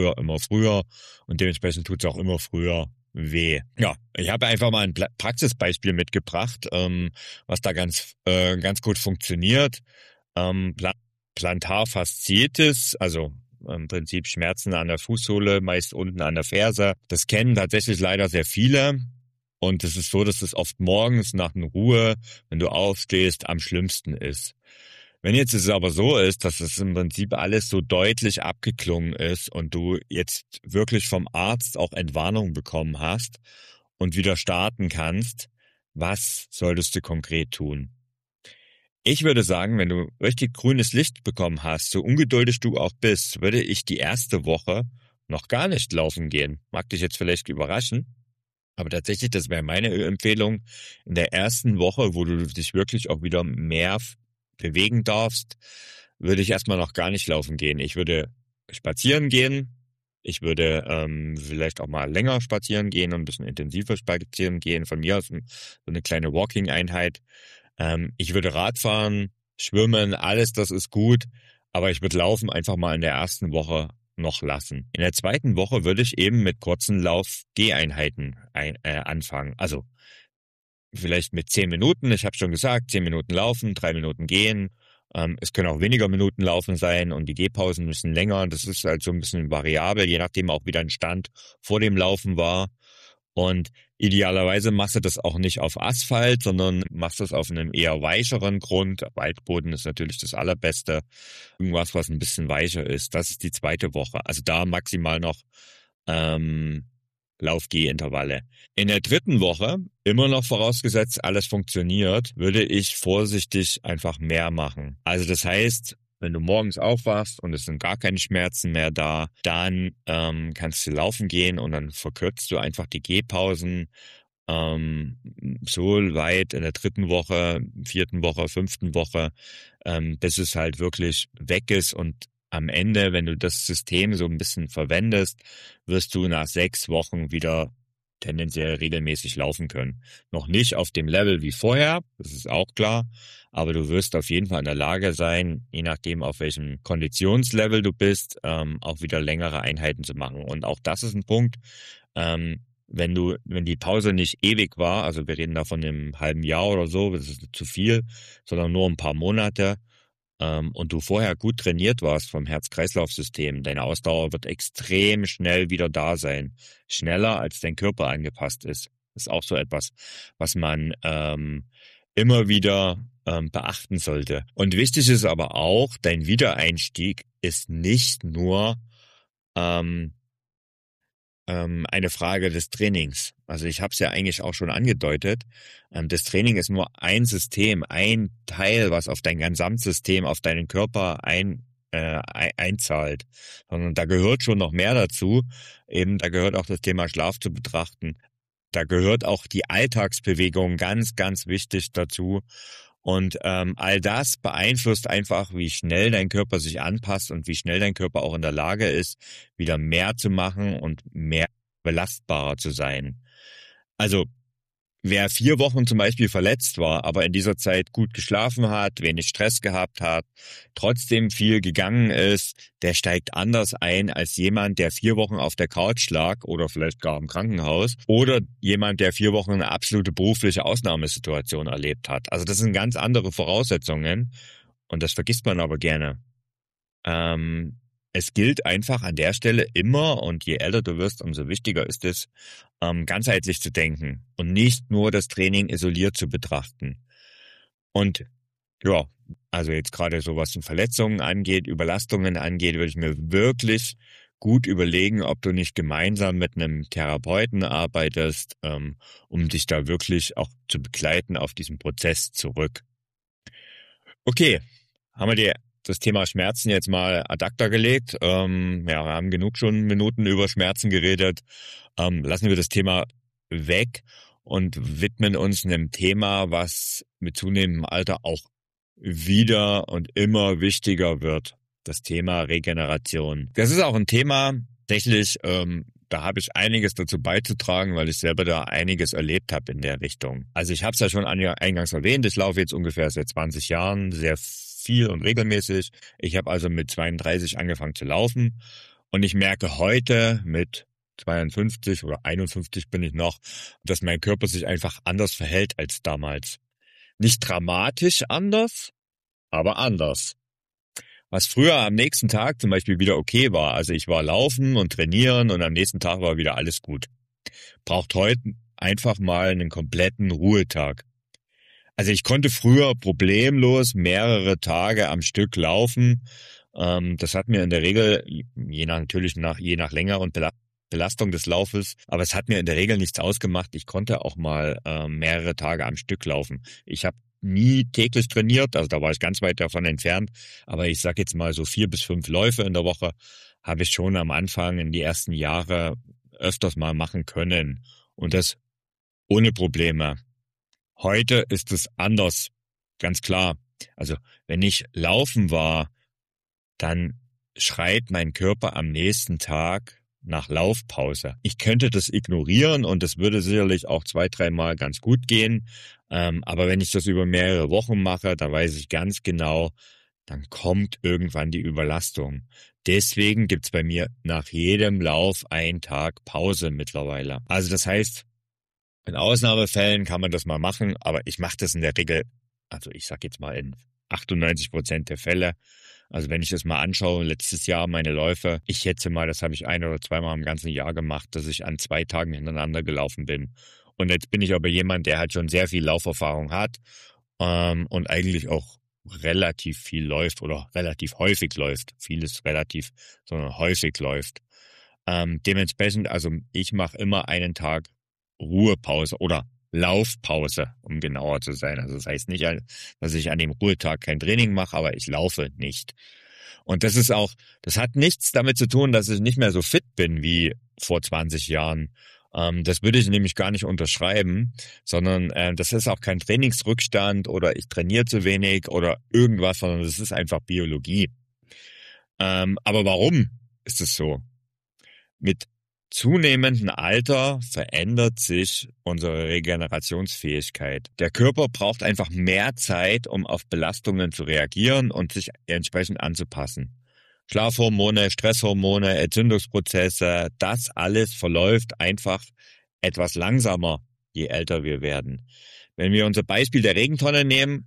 und dementsprechend tut es auch immer früher weh. Ja, ich habe einfach mal ein Praxisbeispiel mitgebracht, was da ganz gut funktioniert. Plantarfasziitis, also im Prinzip Schmerzen an der Fußsohle, meist unten an der Ferse. Das kennen tatsächlich leider sehr viele. Und es ist so, dass es oft morgens nach einer Ruhe, wenn du aufstehst, am schlimmsten ist. Wenn jetzt es aber so ist, dass es im Prinzip alles so deutlich abgeklungen ist und du jetzt wirklich vom Arzt auch Entwarnung bekommen hast und wieder starten kannst, was solltest du konkret tun? Ich würde sagen, wenn du richtig grünes Licht bekommen hast, so ungeduldig du auch bist, würde ich die erste Woche noch gar nicht laufen gehen. Mag dich jetzt vielleicht überraschen, aber tatsächlich, das wäre meine Empfehlung, in der ersten Woche, wo du dich wirklich auch wieder mehr bewegen darfst, würde ich erstmal noch gar nicht laufen gehen. Ich würde spazieren gehen, ich würde vielleicht auch mal länger spazieren gehen und ein bisschen intensiver spazieren gehen, von mir aus so eine kleine Walking-Einheit. Ich würde Radfahren, schwimmen, alles das ist gut, aber ich würde Laufen einfach mal in der ersten Woche noch lassen. In der zweiten Woche würde ich eben mit kurzen Lauf-Geh-Einheiten anfangen. Also vielleicht mit 10 Minuten, ich habe schon gesagt, 10 Minuten laufen, 3 Minuten gehen. Es können auch weniger Minuten laufen sein und die Gehpausen müssen länger. Das ist halt so ein bisschen variabel, je nachdem auch wie dein Stand vor dem Laufen war. Und idealerweise machst du das auch nicht auf Asphalt, sondern machst das auf einem eher weicheren Grund. Waldboden ist natürlich das Allerbeste. Irgendwas, was ein bisschen weicher ist. Das ist die zweite Woche. Also da maximal noch Lauf-Geh-Intervalle. In der dritten Woche, immer noch vorausgesetzt, alles funktioniert, würde ich vorsichtig einfach mehr machen. Also das heißt, Wenn du morgens aufwachst und es sind gar keine Schmerzen mehr da, dann kannst du laufen gehen und dann verkürzt du einfach die Gehpausen so weit in der 3. Woche, 4. Woche, 5. Woche, bis es halt wirklich weg ist. Und am Ende, wenn du das System so ein bisschen verwendest, wirst du nach 6 Wochen wieder tendenziell regelmäßig laufen können. Noch nicht auf dem Level wie vorher, das ist auch klar, aber du wirst auf jeden Fall in der Lage sein, je nachdem auf welchem Konditionslevel du bist, auch wieder längere Einheiten zu machen. Und auch das ist ein Punkt, wenn die Pause nicht ewig war, also wir reden da von einem halben Jahr oder so, das ist zu viel, sondern nur ein paar Monate, und du vorher gut trainiert warst vom Herz-Kreislauf-System, deine Ausdauer wird extrem schnell wieder da sein. Schneller, als dein Körper angepasst ist. Das ist auch so etwas, was man immer wieder beachten sollte. Und wichtig ist aber auch, dein Wiedereinstieg ist nicht nur eine Frage des Trainings. Also ich habe es ja eigentlich auch schon angedeutet. Das Training ist nur ein System, ein Teil, was auf dein Gesamtsystem, auf deinen Körper einzahlt. Sondern da gehört schon noch mehr dazu. Eben, da gehört auch das Thema Schlaf zu betrachten. Da gehört auch die Alltagsbewegung ganz, ganz wichtig dazu. Und all das beeinflusst einfach, wie schnell dein Körper sich anpasst und wie schnell dein Körper auch in der Lage ist, wieder mehr zu machen und mehr belastbarer zu sein. Also wer 4 Wochen zum Beispiel verletzt war, aber in dieser Zeit gut geschlafen hat, wenig Stress gehabt hat, trotzdem viel gegangen ist, der steigt anders ein als jemand, der 4 Wochen auf der Couch lag oder vielleicht gar im Krankenhaus oder jemand, der 4 Wochen eine absolute berufliche Ausnahmesituation erlebt hat. Also das sind ganz andere Voraussetzungen und das vergisst man aber gerne. Es gilt einfach an der Stelle immer, und je älter du wirst, umso wichtiger ist es, ganzheitlich zu denken und nicht nur das Training isoliert zu betrachten. Und ja, also jetzt gerade so was Verletzungen angeht, Überlastungen angeht, würde ich mir wirklich gut überlegen, ob du nicht gemeinsam mit einem Therapeuten arbeitest, um dich da wirklich auch zu begleiten auf diesem Prozess zurück. Okay, haben wir dir das Thema Schmerzen jetzt mal ad acta gelegt. Wir haben genug schon Minuten über Schmerzen geredet. Lassen wir das Thema weg und widmen uns einem Thema, was mit zunehmendem Alter auch wieder und immer wichtiger wird. Das Thema Regeneration. Das ist auch ein Thema, tatsächlich, da habe ich einiges dazu beizutragen, weil ich selber da einiges erlebt habe in der Richtung. Also ich habe es ja schon eingangs erwähnt, ich laufe jetzt ungefähr seit 20 Jahren, sehr viel und regelmäßig. Ich habe also mit 32 angefangen zu laufen und ich merke heute mit 52 oder 51 bin ich noch, dass mein Körper sich einfach anders verhält als damals. Nicht dramatisch anders, aber anders. Was früher am nächsten Tag zum Beispiel wieder okay war, also ich war laufen und trainieren und am nächsten Tag war wieder alles gut, braucht heute einfach mal einen kompletten Ruhetag. Also ich konnte früher problemlos mehrere Tage am Stück laufen. Das hat mir in der Regel, je nach Länge und Belastung des Laufes, aber es hat mir in der Regel nichts ausgemacht. Ich konnte auch mal mehrere Tage am Stück laufen. Ich habe nie täglich trainiert, also da war ich ganz weit davon entfernt, aber ich sag jetzt mal so 4 bis 5 Läufe in der Woche habe ich schon am Anfang in die ersten Jahre öfters mal machen können und das ohne Probleme. Heute ist es anders, ganz klar. Also wenn ich laufen war, dann schreit mein Körper am nächsten Tag nach Laufpause. Ich könnte das ignorieren und es würde sicherlich auch 2-3 Mal ganz gut gehen. Aber wenn ich das über mehrere Wochen mache, dann weiß ich ganz genau, dann kommt irgendwann die Überlastung. Deswegen gibt's bei mir nach jedem Lauf einen Tag Pause mittlerweile. Also das heißt, in Ausnahmefällen kann man das mal machen, aber ich mache das in der Regel, also ich sag jetzt mal in 98% der Fälle. Also wenn ich das mal anschaue, letztes Jahr meine Läufe, ich schätze mal, das habe ich 1 oder 2 Mal im ganzen Jahr gemacht, dass ich an 2 Tagen hintereinander gelaufen bin. Und jetzt bin ich aber jemand, der halt schon sehr viel Lauferfahrung hat und eigentlich auch relativ viel läuft oder relativ häufig läuft. Vieles relativ, sondern häufig läuft. Dementsprechend, also ich mache immer einen Tag Ruhepause oder Laufpause, um genauer zu sein. Also das heißt nicht, dass ich an dem Ruhetag kein Training mache, aber ich laufe nicht. Und das hat nichts damit zu tun, dass ich nicht mehr so fit bin wie vor 20 Jahren. Das würde ich nämlich gar nicht unterschreiben, sondern das ist auch kein Trainingsrückstand oder ich trainiere zu wenig oder irgendwas, sondern das ist einfach Biologie. Aber warum ist es so? Mit zunehmendem Alter verändert sich unsere Regenerationsfähigkeit. Der Körper braucht einfach mehr Zeit, um auf Belastungen zu reagieren und sich entsprechend anzupassen. Schlafhormone, Stresshormone, Entzündungsprozesse, das alles verläuft einfach etwas langsamer, je älter wir werden. Wenn wir unser Beispiel der Regentonne nehmen,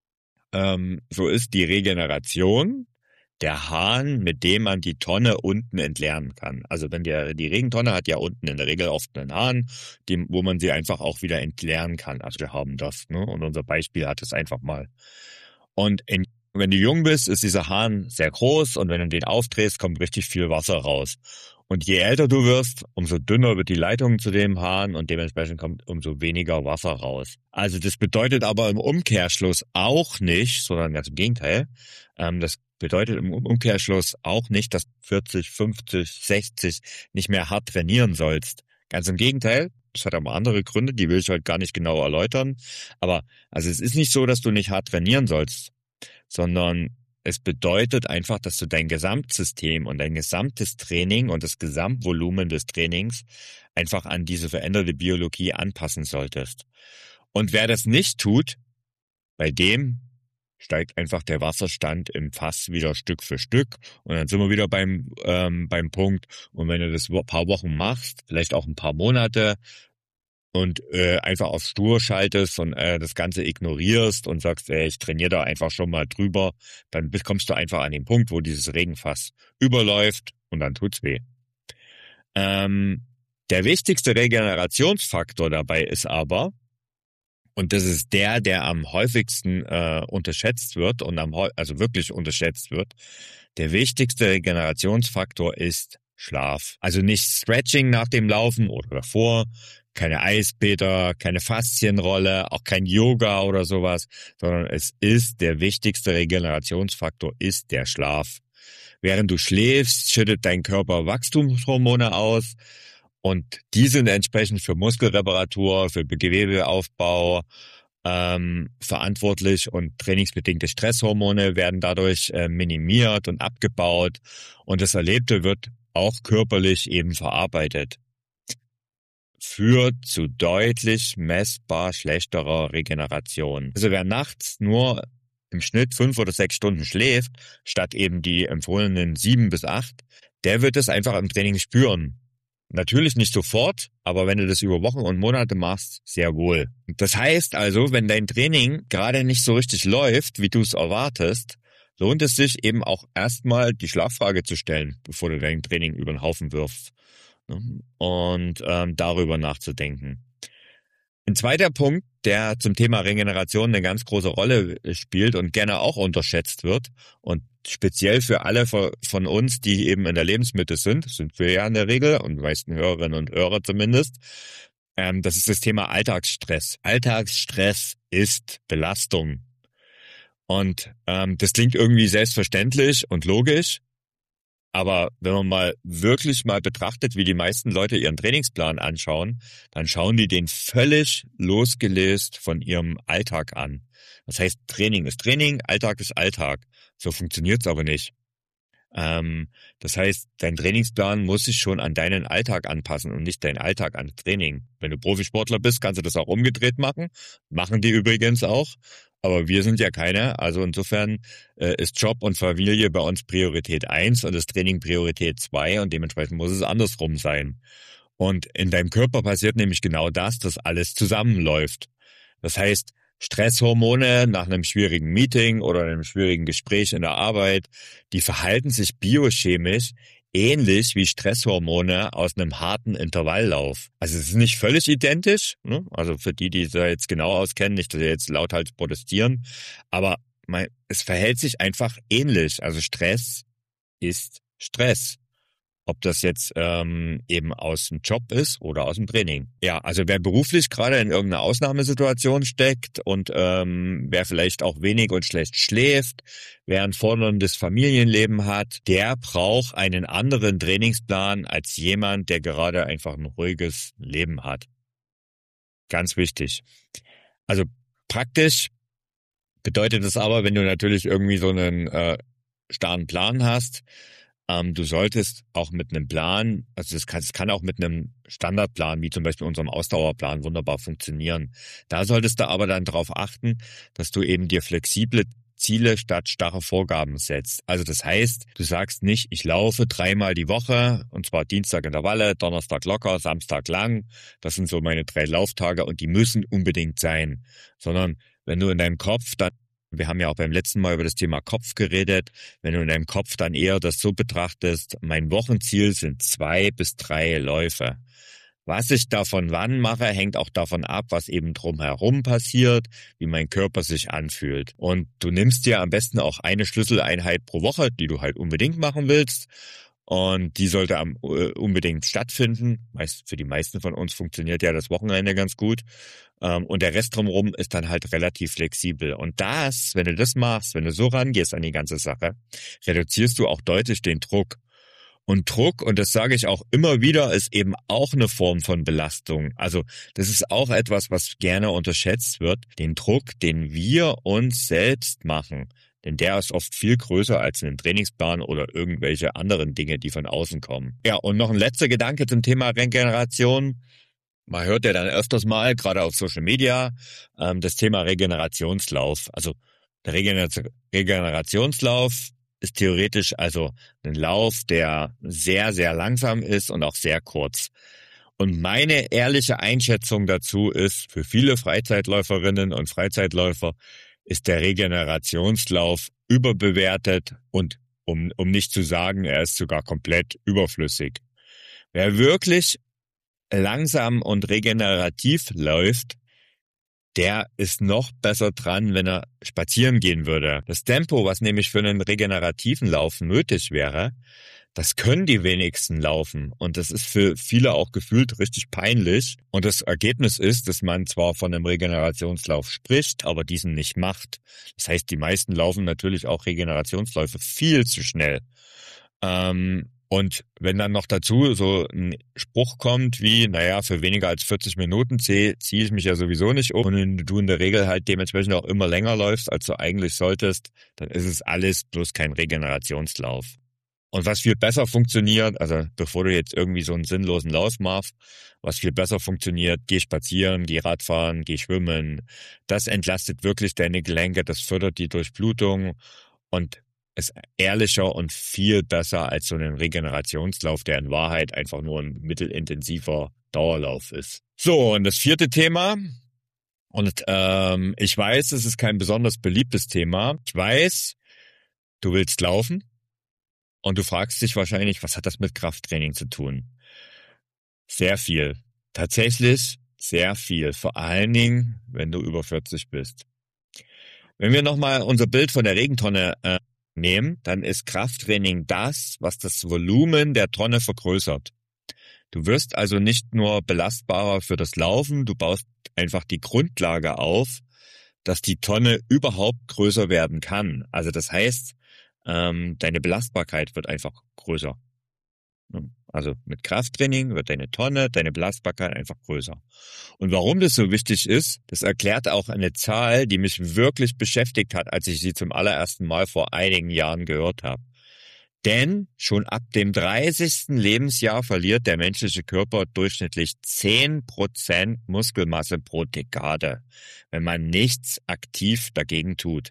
so ist die Regeneration der Hahn, mit dem man die Tonne unten entleeren kann. Also wenn die Regentonne hat ja unten in der Regel oft einen Hahn, wo man sie einfach auch wieder entleeren kann. Also wir haben das, ne? Und unser Beispiel hat es einfach mal. Und wenn du jung bist, ist dieser Hahn sehr groß und wenn du den aufdrehst, kommt richtig viel Wasser raus. Und je älter du wirst, umso dünner wird die Leitung zu dem Hahn und dementsprechend kommt umso weniger Wasser raus. Also das bedeutet aber im Umkehrschluss auch nicht, sondern ganz im Gegenteil, das bedeutet im Umkehrschluss auch nicht, dass 40, 50, 60 nicht mehr hart trainieren sollst. Ganz im Gegenteil, das hat aber andere Gründe, die will ich heute gar nicht genau erläutern. Aber also es ist nicht so, dass du nicht hart trainieren sollst, sondern es bedeutet einfach, dass du dein Gesamtsystem und dein gesamtes Training und das Gesamtvolumen des Trainings einfach an diese veränderte Biologie anpassen solltest. Und wer das nicht tut, bei dem steigt einfach der Wasserstand im Fass wieder Stück für Stück und dann sind wir wieder beim Punkt. Und wenn du das ein paar Wochen machst, vielleicht auch ein paar Monate und einfach auf stur schaltest und das Ganze ignorierst und sagst, ich trainiere da einfach schon mal drüber, dann kommst du einfach an den Punkt, wo dieses Regenfass überläuft und dann tut's weh. Der wichtigste Regenerationsfaktor dabei ist aber, und das ist der am häufigsten unterschätzt wird und also wirklich unterschätzt wird. Der wichtigste Regenerationsfaktor ist Schlaf. Also nicht Stretching nach dem Laufen oder davor, keine Eisbäder, keine Faszienrolle, auch kein Yoga oder sowas, sondern es ist der wichtigste Regenerationsfaktor ist der Schlaf. Während du schläfst, schüttet dein Körper Wachstumshormone aus. Und die sind entsprechend für Muskelreparatur, für Gewebeaufbau verantwortlich und trainingsbedingte Stresshormone werden dadurch minimiert und abgebaut und das Erlebte wird auch körperlich eben verarbeitet. Führt zu deutlich messbar schlechterer Regeneration. Also wer nachts nur im Schnitt 5 oder 6 Stunden schläft, statt eben die empfohlenen 7 bis 8, der wird es einfach im Training spüren. Natürlich nicht sofort, aber wenn du das über Wochen und Monate machst, sehr wohl. Das heißt also, wenn dein Training gerade nicht so richtig läuft, wie du es erwartest, lohnt es sich eben auch erstmal die Schlaffrage zu stellen, bevor du dein Training über den Haufen wirfst und darüber nachzudenken. Ein zweiter Punkt, der zum Thema Regeneration eine ganz große Rolle spielt und gerne auch unterschätzt wird und speziell für alle von uns, die eben in der Lebensmitte sind wir ja in der Regel und die meisten Hörerinnen und Hörer zumindest, das ist das Thema Alltagsstress. Alltagsstress ist Belastung. Und das klingt irgendwie selbstverständlich und logisch, aber wenn man mal wirklich mal betrachtet, wie die meisten Leute ihren Trainingsplan anschauen, dann schauen die den völlig losgelöst von ihrem Alltag an. Das heißt, Training ist Training, Alltag ist Alltag. So funktioniert's aber nicht. Das heißt, dein Trainingsplan muss sich schon an deinen Alltag anpassen und nicht dein Alltag an Training. Wenn du Profisportler bist, kannst du das auch umgedreht machen. Machen die übrigens auch. Aber wir sind ja keine. Also insofern ist Job und Familie bei uns Priorität 1 und das Training Priorität 2 und dementsprechend muss es andersrum sein. Und in deinem Körper passiert nämlich genau das, dass alles zusammenläuft. Das heißt, Stresshormone nach einem schwierigen Meeting oder einem schwierigen Gespräch in der Arbeit, die verhalten sich biochemisch ähnlich wie Stresshormone aus einem harten Intervalllauf. Also es ist nicht völlig identisch, ne? Also für die da jetzt genau auskennen, nicht, dass sie jetzt lauthals protestieren, aber es verhält sich einfach ähnlich. Also Stress ist Stress. Ob das jetzt eben aus dem Job ist oder aus dem Training. Ja, also wer beruflich gerade in irgendeiner Ausnahmesituation steckt und wer vielleicht auch wenig und schlecht schläft, wer ein forderndes Familienleben hat, der braucht einen anderen Trainingsplan als jemand, der gerade einfach ein ruhiges Leben hat. Ganz wichtig. Also praktisch bedeutet es aber, wenn du natürlich irgendwie so einen starren Plan hast, du solltest auch mit einem Plan, also es kann auch mit einem Standardplan, wie zum Beispiel unserem Ausdauerplan, wunderbar funktionieren. Da solltest du aber dann darauf achten, dass du eben dir flexible Ziele statt starre Vorgaben setzt. Also das heißt, du sagst nicht, ich laufe 3-mal die Woche, und zwar Dienstag Intervalle, Donnerstag locker, Samstag lang. Das sind so meine 3 Lauftage und die müssen unbedingt sein. Sondern wenn du in deinem Kopf dann, wir haben ja auch beim letzten Mal über das Thema Kopf geredet, wenn du in deinem Kopf dann eher das so betrachtest, mein Wochenziel sind 2 bis 3 Läufe. Was ich davon wann mache, hängt auch davon ab, was eben drumherum passiert, wie mein Körper sich anfühlt. Und du nimmst dir am besten auch eine Schlüsseleinheit pro Woche, die du halt unbedingt machen willst. Und die sollte unbedingt stattfinden. Für die meisten von uns funktioniert ja das Wochenende ganz gut. Und der Rest drumherum ist dann halt relativ flexibel. Und wenn du das machst, wenn du so rangehst an die ganze Sache, reduzierst du auch deutlich den Druck. Und Druck, und das sage ich auch immer wieder, ist eben auch eine Form von Belastung. Also das ist auch etwas, was gerne unterschätzt wird. Den Druck, den wir uns selbst machen. Denn der ist oft viel größer als ein Trainingsplan oder irgendwelche anderen Dinge, die von außen kommen. Ja, und noch ein letzter Gedanke zum Thema Regeneration. Man hört ja dann öfters mal, gerade auf Social Media, das Thema Regenerationslauf. Also der Regenerationslauf ist theoretisch also ein Lauf, der sehr, sehr langsam ist und auch sehr kurz. Und meine ehrliche Einschätzung dazu ist, für viele Freizeitläuferinnen und Freizeitläufer ist der Regenerationslauf überbewertet und um nicht zu sagen, er ist sogar komplett überflüssig. Wer wirklich langsam und regenerativ läuft, der ist noch besser dran, wenn er spazieren gehen würde. Das Tempo, was nämlich für einen regenerativen Lauf nötig wäre, das können die wenigsten laufen. Und das ist für viele auch gefühlt richtig peinlich. Und das Ergebnis ist, dass man zwar von einem Regenerationslauf spricht, aber diesen nicht macht. Das heißt, die meisten laufen natürlich auch Regenerationsläufe viel zu schnell. Und wenn dann noch dazu so ein Spruch kommt wie, für weniger als 40 Minuten ziehe ich mich ja sowieso nicht um, und du in der Regel halt dementsprechend auch immer länger läufst, als du eigentlich solltest, dann ist es alles bloß kein Regenerationslauf. Und was viel besser funktioniert, also bevor du jetzt irgendwie so einen sinnlosen Lauf machst, was viel besser funktioniert, geh spazieren, geh Radfahren, geh schwimmen. Das entlastet wirklich deine Gelenke, das fördert die Durchblutung und ist ehrlicher und viel besser als so ein Regenerationslauf, der in Wahrheit einfach nur ein mittelintensiver Dauerlauf ist. So, und das 4. Thema, und ich weiß, es ist kein besonders beliebtes Thema. Ich weiß, du willst laufen und du fragst dich wahrscheinlich, was hat das mit Krafttraining zu tun? Sehr viel. Tatsächlich sehr viel. Vor allen Dingen, wenn du über 40 bist. Wenn wir nochmal unser Bild von der Regentonne nehmen, dann ist Krafttraining das, was das Volumen der Tonne vergrößert. Du wirst also nicht nur belastbarer für das Laufen, du baust einfach die Grundlage auf, dass die Tonne überhaupt größer werden kann. Also das heißt, deine Belastbarkeit wird einfach größer. Also mit Krafttraining wird deine Tonne, deine Belastbarkeit einfach größer. Und warum das so wichtig ist, das erklärt auch eine Zahl, die mich wirklich beschäftigt hat, als ich sie zum allerersten Mal vor einigen Jahren gehört habe. Denn schon ab dem 30. Lebensjahr verliert der menschliche Körper durchschnittlich 10% Muskelmasse pro Dekade, wenn man nichts aktiv dagegen tut.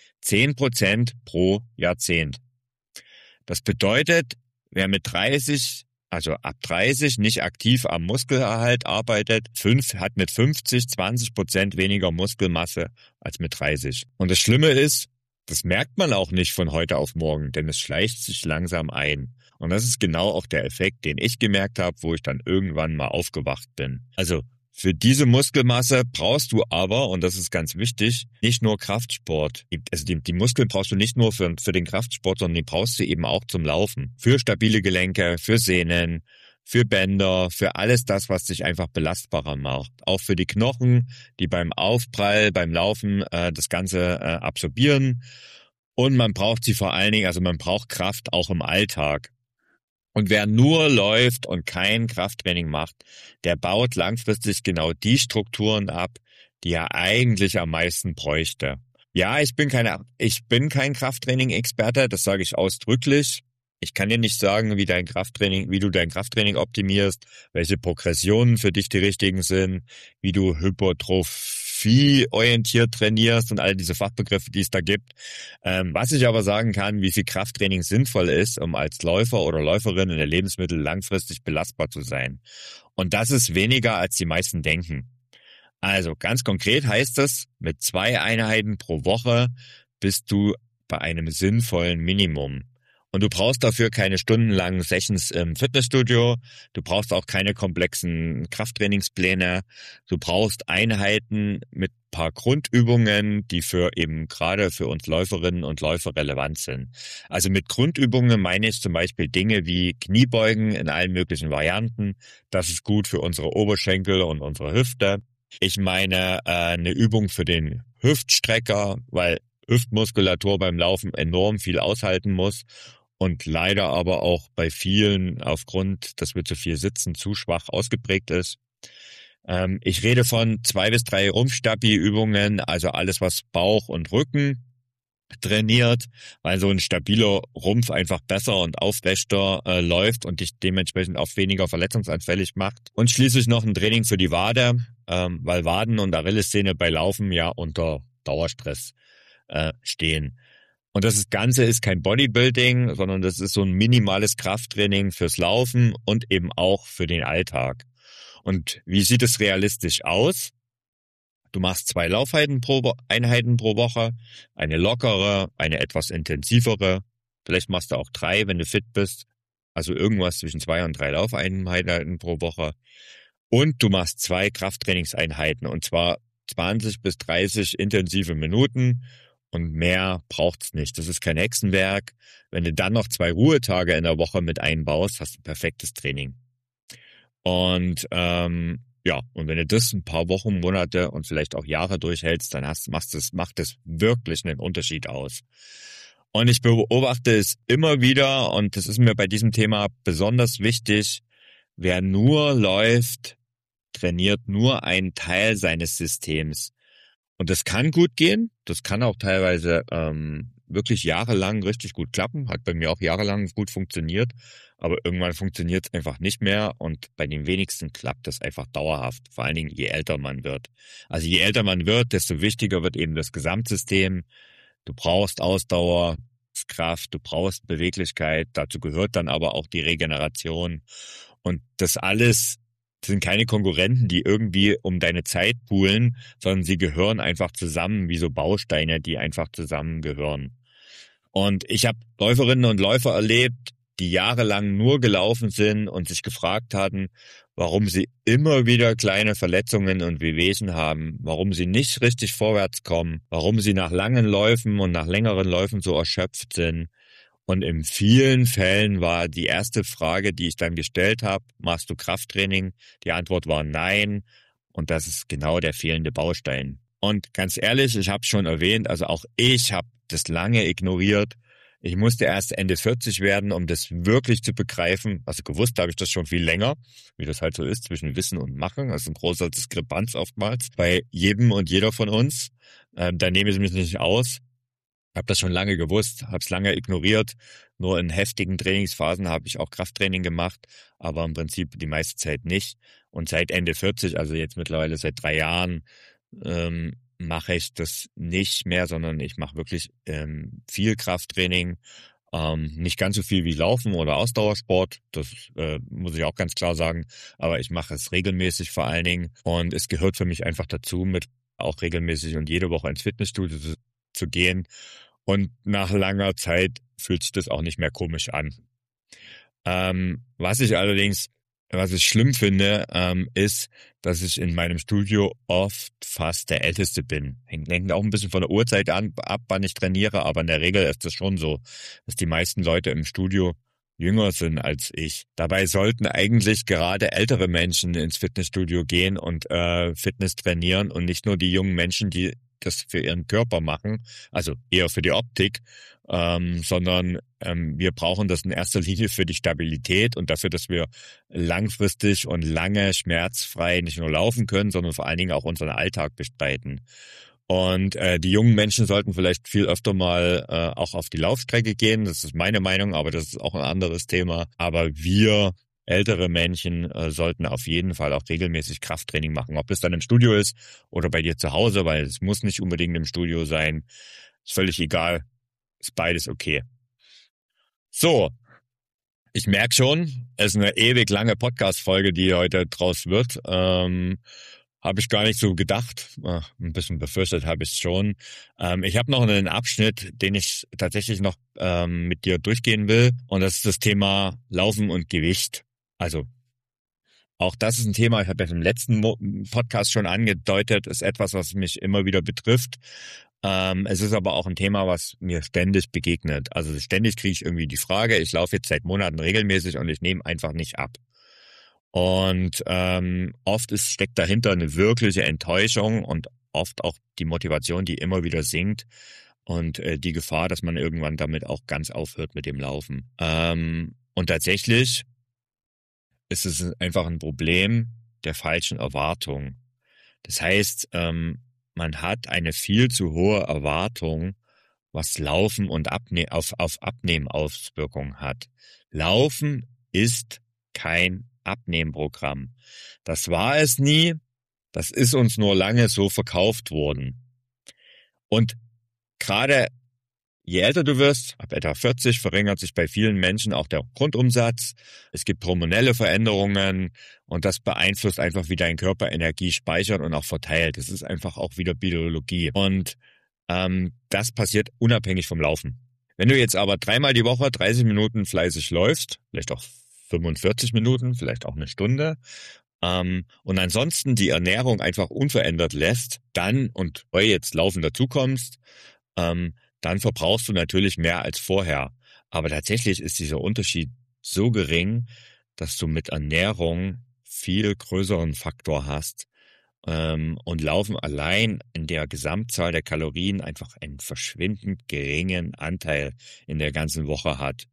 10% pro Jahrzehnt. Das bedeutet, wer mit 30, also ab 30 nicht aktiv am Muskelerhalt arbeitet, hat mit 50, 20% weniger Muskelmasse als mit 30. Und das Schlimme ist, das merkt man auch nicht von heute auf morgen, denn es schleicht sich langsam ein. Und das ist genau auch der Effekt, den ich gemerkt habe, wo ich dann irgendwann mal aufgewacht bin. Also Für diese Muskelmasse brauchst du aber, und das ist ganz wichtig, nicht nur Kraftsport. Also die Muskeln brauchst du nicht nur für den Kraftsport, sondern die brauchst du eben auch zum Laufen. Für stabile Gelenke, für Sehnen, für Bänder, für alles das, was dich einfach belastbarer macht. Auch für die Knochen, die beim Aufprall, beim Laufen das Ganze absorbieren. Und man braucht sie vor allen Dingen, also man braucht Kraft auch im Alltag. Und wer nur läuft und kein Krafttraining macht, der baut langfristig genau die Strukturen ab, die er eigentlich am meisten bräuchte. Ja, ich bin kein Krafttraining-Experte, das sage ich ausdrücklich. Ich kann dir nicht sagen, wie du dein Krafttraining optimierst, welche Progressionen für dich die richtigen sind, wie du hypertrophie-orientiert trainierst und all diese Fachbegriffe, die es da gibt. Was ich aber sagen kann, wie viel Krafttraining sinnvoll ist, um als Läufer oder Läuferin in der Lebensmittel langfristig belastbar zu sein. Und das ist weniger, als die meisten denken. Also ganz konkret heißt es, mit 2 Einheiten pro Woche bist du bei einem sinnvollen Minimum. Und du brauchst dafür keine stundenlangen Sessions im Fitnessstudio. Du brauchst auch keine komplexen Krafttrainingspläne. Du brauchst Einheiten mit paar Grundübungen, die gerade für uns Läuferinnen und Läufer relevant sind. Also mit Grundübungen meine ich zum Beispiel Dinge wie Kniebeugen in allen möglichen Varianten. Das ist gut für unsere Oberschenkel und unsere Hüfte. Ich meine eine Übung für den Hüftstrecker, weil Hüftmuskulatur beim Laufen enorm viel aushalten muss. Und leider aber auch bei vielen aufgrund, dass wir zu viel sitzen, zu schwach ausgeprägt ist. Ich rede von 2 bis 3 Rumpfstabi-Übungen, also alles, was Bauch und Rücken trainiert, weil so ein stabiler Rumpf einfach besser und aufrechter läuft und dich dementsprechend auch weniger verletzungsanfällig macht. Und schließlich noch ein Training für die Wade, weil Waden und Achillessehne bei Laufen ja unter Dauerstress stehen. Und das Ganze ist kein Bodybuilding, sondern das ist so ein minimales Krafttraining fürs Laufen und eben auch für den Alltag. Und wie sieht es realistisch aus? Du machst 2 Laufeinheiten pro Woche, eine lockere, eine etwas intensivere. Vielleicht machst du auch 3, wenn du fit bist. Also irgendwas zwischen 2 und 3 Laufeinheiten pro Woche. Und du machst 2 Krafttrainingseinheiten, und zwar 20 bis 30 intensive Minuten. Und mehr braucht's nicht. Das ist kein Hexenwerk. Wenn du dann noch 2 Ruhetage in der Woche mit einbaust, hast du ein perfektes Training. Und und wenn du das ein paar Wochen, Monate und vielleicht auch Jahre durchhältst, dann macht es wirklich einen Unterschied aus. Und ich beobachte es immer wieder, und das ist mir bei diesem Thema besonders wichtig: Wer nur läuft, trainiert nur einen Teil seines Systems. Und das kann gut gehen, das kann auch teilweise wirklich jahrelang richtig gut klappen, hat bei mir auch jahrelang gut funktioniert, aber irgendwann funktioniert es einfach nicht mehr, und bei den wenigsten klappt das einfach dauerhaft, vor allen Dingen je älter man wird. Also je älter man wird, desto wichtiger wird eben das Gesamtsystem. Du brauchst Ausdauer, Kraft, du brauchst Beweglichkeit, dazu gehört dann aber auch die Regeneration, und das alles sind keine Konkurrenten, die irgendwie um deine Zeit poolen, sondern sie gehören einfach zusammen wie so Bausteine, die einfach zusammengehören. Und ich habe Läuferinnen und Läufer erlebt, die jahrelang nur gelaufen sind und sich gefragt hatten, warum sie immer wieder kleine Verletzungen und Wehwehchen haben, warum sie nicht richtig vorwärts kommen, warum sie nach langen Läufen und nach längeren Läufen so erschöpft sind. Und in vielen Fällen war die erste Frage, die ich dann gestellt habe: Machst du Krafttraining? Die Antwort war nein. Und das ist genau der fehlende Baustein. Und ganz ehrlich, ich habe schon erwähnt, also auch ich habe das lange ignoriert. Ich musste erst Ende 40 werden, um das wirklich zu begreifen. Also gewusst habe ich das schon viel länger, wie das halt so ist zwischen Wissen und Machen. Das ist eine große Diskrepanz oftmals bei jedem und jeder von uns. Da nehme ich mich nicht aus. Habe das schon lange gewusst, habe es lange ignoriert. Nur in heftigen Trainingsphasen habe ich auch Krafttraining gemacht, aber im Prinzip die meiste Zeit nicht. Und seit Ende 40, also jetzt mittlerweile seit 3 Jahren, mache ich das nicht mehr, sondern ich mache wirklich viel Krafttraining. Nicht ganz so viel wie Laufen oder Ausdauersport, das muss ich auch ganz klar sagen, aber ich mache es regelmäßig vor allen Dingen, und es gehört für mich einfach dazu, mit auch regelmäßig und jede Woche ins Fitnessstudio zu gehen. Und nach langer Zeit fühlt sich das auch nicht mehr komisch an. Was ich allerdings was ich schlimm finde, ist, dass ich in meinem Studio oft fast der Älteste bin. Hängt auch ein bisschen von der Uhrzeit ab, wann ich trainiere, aber in der Regel ist es schon so, dass die meisten Leute im Studio jünger sind als ich. Dabei sollten eigentlich gerade ältere Menschen ins Fitnessstudio gehen und Fitness trainieren und nicht nur die jungen Menschen, die das für ihren Körper machen, also eher für die Optik, sondern wir brauchen das in erster Linie für die Stabilität und dafür, dass wir langfristig und lange schmerzfrei nicht nur laufen können, sondern vor allen Dingen auch unseren Alltag bestreiten. Und die jungen Menschen sollten vielleicht viel öfter mal auch auf die Laufstrecke gehen. Das ist meine Meinung, aber das ist auch ein anderes Thema. Aber wir ältere Menschen sollten auf jeden Fall auch regelmäßig Krafttraining machen. Ob es dann im Studio ist oder bei dir zu Hause, weil es muss nicht unbedingt im Studio sein. Ist völlig egal. Ist beides okay. So, ich merke schon, es ist eine ewig lange Podcast-Folge, die heute draus wird. Habe ich gar nicht so gedacht. Ein bisschen befürchtet habe ich es schon. Ich habe noch einen Abschnitt, den ich tatsächlich noch mit dir durchgehen will. Und das ist das Thema Laufen und Gewicht. Also auch das ist ein Thema, ich habe ja im letzten Podcast schon angedeutet, ist etwas, was mich immer wieder betrifft. Es ist aber auch ein Thema, was mir ständig begegnet. Also ständig kriege ich irgendwie die Frage, ich laufe jetzt seit Monaten regelmäßig und ich nehme einfach nicht ab. Und oft steckt dahinter eine wirkliche Enttäuschung und oft auch die Motivation, die immer wieder sinkt und die Gefahr, dass man irgendwann damit auch ganz aufhört mit dem Laufen. Und tatsächlich ist es einfach ein Problem der falschen Erwartung. Das heißt, man hat eine viel zu hohe Erwartung, was Laufen und auf Abnehmen Auswirkungen hat. Laufen ist kein Abnehmprogramm. Das war es nie, das ist uns nur lange so verkauft worden. Und gerade je älter du wirst, ab etwa 40, verringert sich bei vielen Menschen auch der Grundumsatz. Es gibt hormonelle Veränderungen und das beeinflusst einfach, wie dein Körper Energie speichert und auch verteilt. Das ist einfach auch wieder Biologie. Und das passiert unabhängig vom Laufen. Wenn du jetzt aber 3-mal die Woche 30 Minuten fleißig läufst, vielleicht auch 45 Minuten, vielleicht auch eine Stunde, und ansonsten die Ernährung einfach unverändert lässt, dann, und weil jetzt Laufen dazukommst, dann verbrauchst du natürlich mehr als vorher. Aber tatsächlich ist dieser Unterschied so gering, dass du mit Ernährung viel größeren Faktor hast und Laufen allein in der Gesamtzahl der Kalorien einfach einen verschwindend geringen Anteil in der ganzen Woche hat.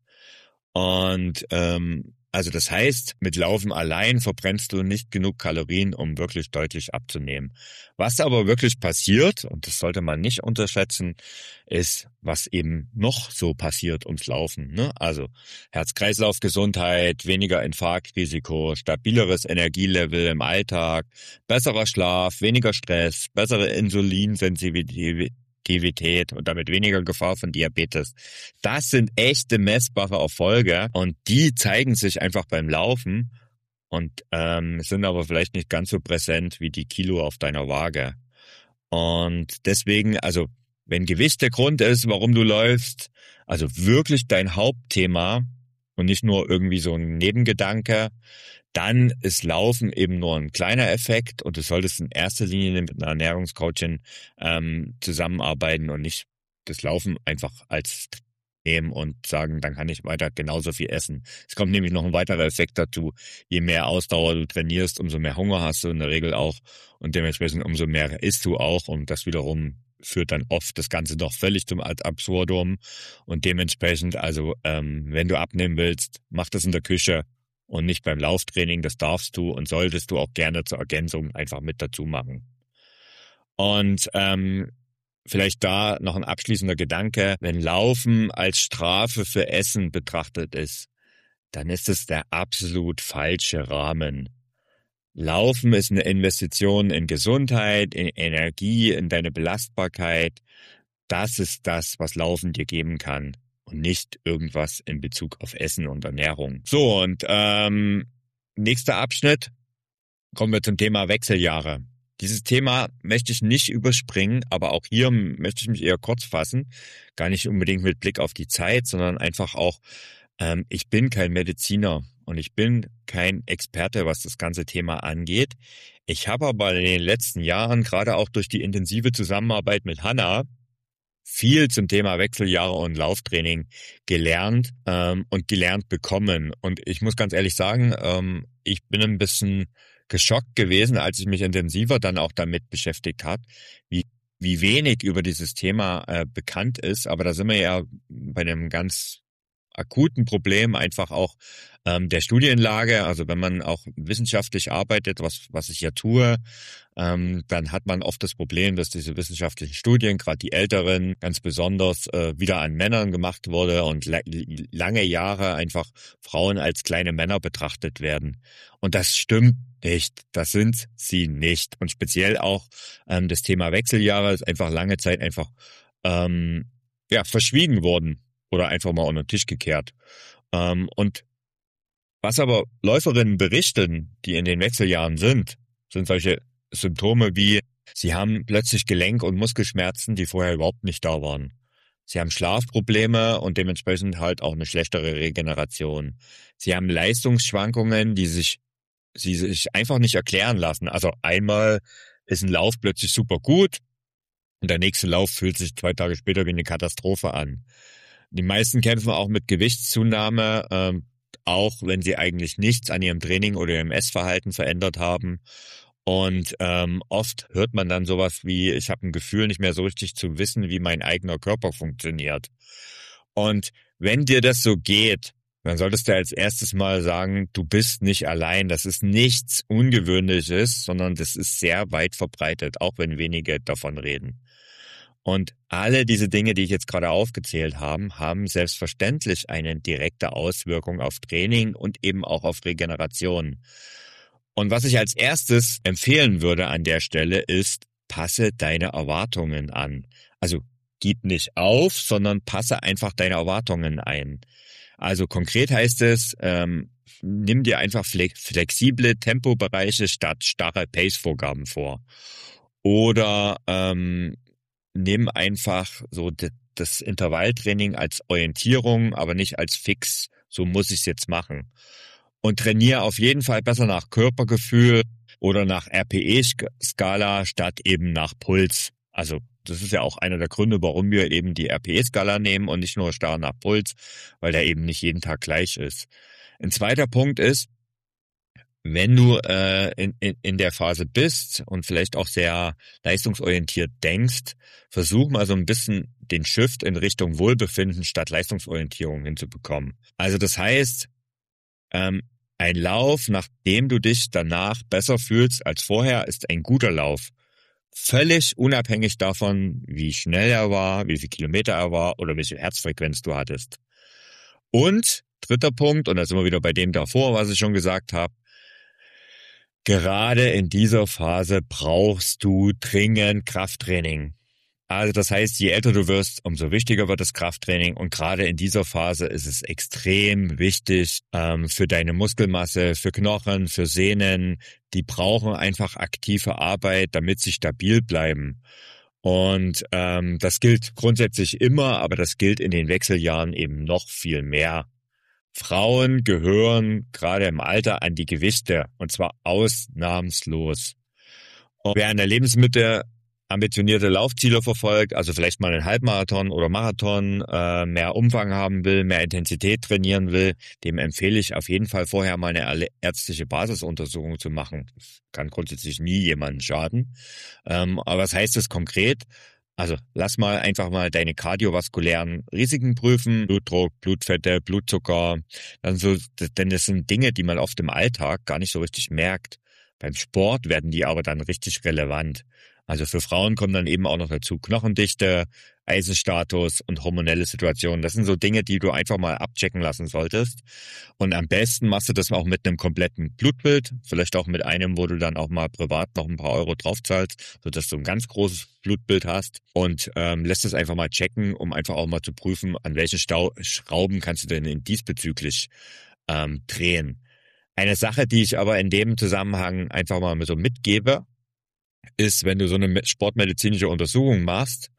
Und also das heißt, mit Laufen allein verbrennst du nicht genug Kalorien, um wirklich deutlich abzunehmen. Was aber wirklich passiert, und das sollte man nicht unterschätzen, ist, was eben noch so passiert ums Laufen. Ne? Also Herz-Kreislauf-Gesundheit, weniger Infarktrisiko, stabileres Energielevel im Alltag, besserer Schlaf, weniger Stress, bessere Insulinsensitivität und damit weniger Gefahr von Diabetes. Das sind echte messbare Erfolge und die zeigen sich einfach beim Laufen und sind aber vielleicht nicht ganz so präsent wie die Kilo auf deiner Waage. Und deswegen, also wenn Gewicht der Grund ist, warum du läufst, also wirklich dein Hauptthema und nicht nur irgendwie so ein Nebengedanke, dann ist Laufen eben nur ein kleiner Effekt und du solltest in erster Linie mit einer Ernährungscoachin zusammenarbeiten und nicht das Laufen einfach als nehmen und sagen, dann kann ich weiter genauso viel essen. Es kommt nämlich noch ein weiterer Effekt dazu. Je mehr Ausdauer du trainierst, umso mehr Hunger hast du in der Regel auch und dementsprechend umso mehr isst du auch und das wiederum führt dann oft das Ganze noch völlig zum Ad absurdum und dementsprechend, also wenn du abnehmen willst, mach das in der Küche und nicht beim Lauftraining, das darfst du und solltest du auch gerne zur Ergänzung einfach mit dazu machen. Und vielleicht da noch ein abschließender Gedanke, wenn Laufen als Strafe für Essen betrachtet ist, dann ist es der absolut falsche Rahmen. Laufen ist eine Investition in Gesundheit, in Energie, in deine Belastbarkeit. Das ist das, was Laufen dir geben kann. Und nicht irgendwas in Bezug auf Essen und Ernährung. So, und nächster Abschnitt, kommen wir zum Thema Wechseljahre. Dieses Thema möchte ich nicht überspringen, aber auch hier möchte ich mich eher kurz fassen. Gar nicht unbedingt mit Blick auf die Zeit, sondern einfach auch, ich bin kein Mediziner und ich bin kein Experte, was das ganze Thema angeht. Ich habe aber in den letzten Jahren, gerade auch durch die intensive Zusammenarbeit mit Hanna, viel zum Thema Wechseljahre und Lauftraining gelernt und gelernt bekommen. Und ich muss ganz ehrlich sagen, ich bin ein bisschen geschockt gewesen, als ich mich intensiver dann auch damit beschäftigt habe, wie wenig über dieses Thema bekannt ist. Aber da sind wir ja bei einem ganz akuten Problem einfach auch der Studienlage. Also wenn man auch wissenschaftlich arbeitet, was ich ja tue, dann hat man oft das Problem, dass diese wissenschaftlichen Studien, gerade die älteren, ganz besonders wieder an Männern gemacht wurde und lange Jahre einfach Frauen als kleine Männer betrachtet werden. Und das stimmt nicht. Das sind sie nicht. Und speziell auch das Thema Wechseljahre ist einfach lange Zeit einfach verschwiegen worden oder einfach mal unter den Tisch gekehrt. Und was aber Läuferinnen berichten, die in den Wechseljahren sind solche Symptome wie, sie haben plötzlich Gelenk- und Muskelschmerzen, die vorher überhaupt nicht da waren. Sie haben Schlafprobleme und dementsprechend halt auch eine schlechtere Regeneration. Sie haben Leistungsschwankungen, die sich einfach nicht erklären lassen. Also einmal ist ein Lauf plötzlich super gut und der nächste Lauf fühlt sich 2 Tage später wie eine Katastrophe an. Die meisten kämpfen auch mit Gewichtszunahme, auch wenn sie eigentlich nichts an ihrem Training oder ihrem Essverhalten verändert haben. Und oft hört man dann sowas wie, ich habe ein Gefühl, nicht mehr so richtig zu wissen, wie mein eigener Körper funktioniert. Und wenn dir das so geht, dann solltest du als erstes mal sagen, du bist nicht allein. Das ist nichts Ungewöhnliches, sondern das ist sehr weit verbreitet, auch wenn wenige davon reden. Und alle diese Dinge, die ich jetzt gerade aufgezählt habe, haben selbstverständlich eine direkte Auswirkung auf Training und eben auch auf Regeneration. Und was ich als erstes empfehlen würde an der Stelle ist, passe deine Erwartungen an. Also gib nicht auf, sondern passe einfach deine Erwartungen ein. Also konkret heißt es, nimm dir einfach flexible Tempobereiche statt starre Pace-Vorgaben vor. Oder nimm einfach so das Intervalltraining als Orientierung, aber nicht als fix, so muss ich es jetzt machen. Und trainiere auf jeden Fall besser nach Körpergefühl oder nach RPE-Skala statt eben nach Puls. Also das ist ja auch einer der Gründe, warum wir eben die RPE-Skala nehmen und nicht nur starr nach Puls, weil der eben nicht jeden Tag gleich ist. Ein zweiter Punkt ist, wenn du in der Phase bist und vielleicht auch sehr leistungsorientiert denkst, versuch mal so ein bisschen den Shift in Richtung Wohlbefinden statt Leistungsorientierung hinzubekommen. Also das heißt, ein Lauf, nachdem du dich danach besser fühlst als vorher, ist ein guter Lauf. Völlig unabhängig davon, wie schnell er war, wie viele Kilometer er war oder welche Herzfrequenz du hattest. Und dritter Punkt, und da sind wir wieder bei dem davor, was ich schon gesagt habe, gerade in dieser Phase brauchst du dringend Krafttraining. Also das heißt, je älter du wirst, umso wichtiger wird das Krafttraining. Und gerade in dieser Phase ist es extrem wichtig für deine Muskelmasse, für Knochen, für Sehnen. Die brauchen einfach aktive Arbeit, damit sie stabil bleiben. Und das gilt grundsätzlich immer, aber das gilt in den Wechseljahren eben noch viel mehr. Frauen gehören gerade im Alter an die Gewichte, und zwar ausnahmslos. Und wer in der Lebensmitte ambitionierte Laufziele verfolgt, also vielleicht mal einen Halbmarathon oder Marathon, mehr Umfang haben will, mehr Intensität trainieren will, dem empfehle ich auf jeden Fall vorher mal eine ärztliche Basisuntersuchung zu machen. Das kann grundsätzlich nie jemandem schaden. Aber was heißt das konkret? Also lass mal einfach mal deine kardiovaskulären Risiken prüfen, Blutdruck, Blutfette, Blutzucker, denn das sind Dinge, die man oft im Alltag gar nicht so richtig merkt. Beim Sport werden die aber dann richtig relevant. Also für Frauen kommen dann eben auch noch dazu Knochendichte, Eisenstatus und hormonelle Situationen. Das sind so Dinge, die du einfach mal abchecken lassen solltest. Und am besten machst du das auch mit einem kompletten Blutbild, vielleicht auch mit einem, wo du dann auch mal privat noch ein paar Euro draufzahlst, sodass du ein ganz großes Blutbild hast und lässt es einfach mal checken, um einfach auch mal zu prüfen, an welchen Schrauben kannst du denn diesbezüglich drehen. Eine Sache, die ich aber in dem Zusammenhang einfach mal so mitgebe, ist, wenn du so eine sportmedizinische Untersuchung machst,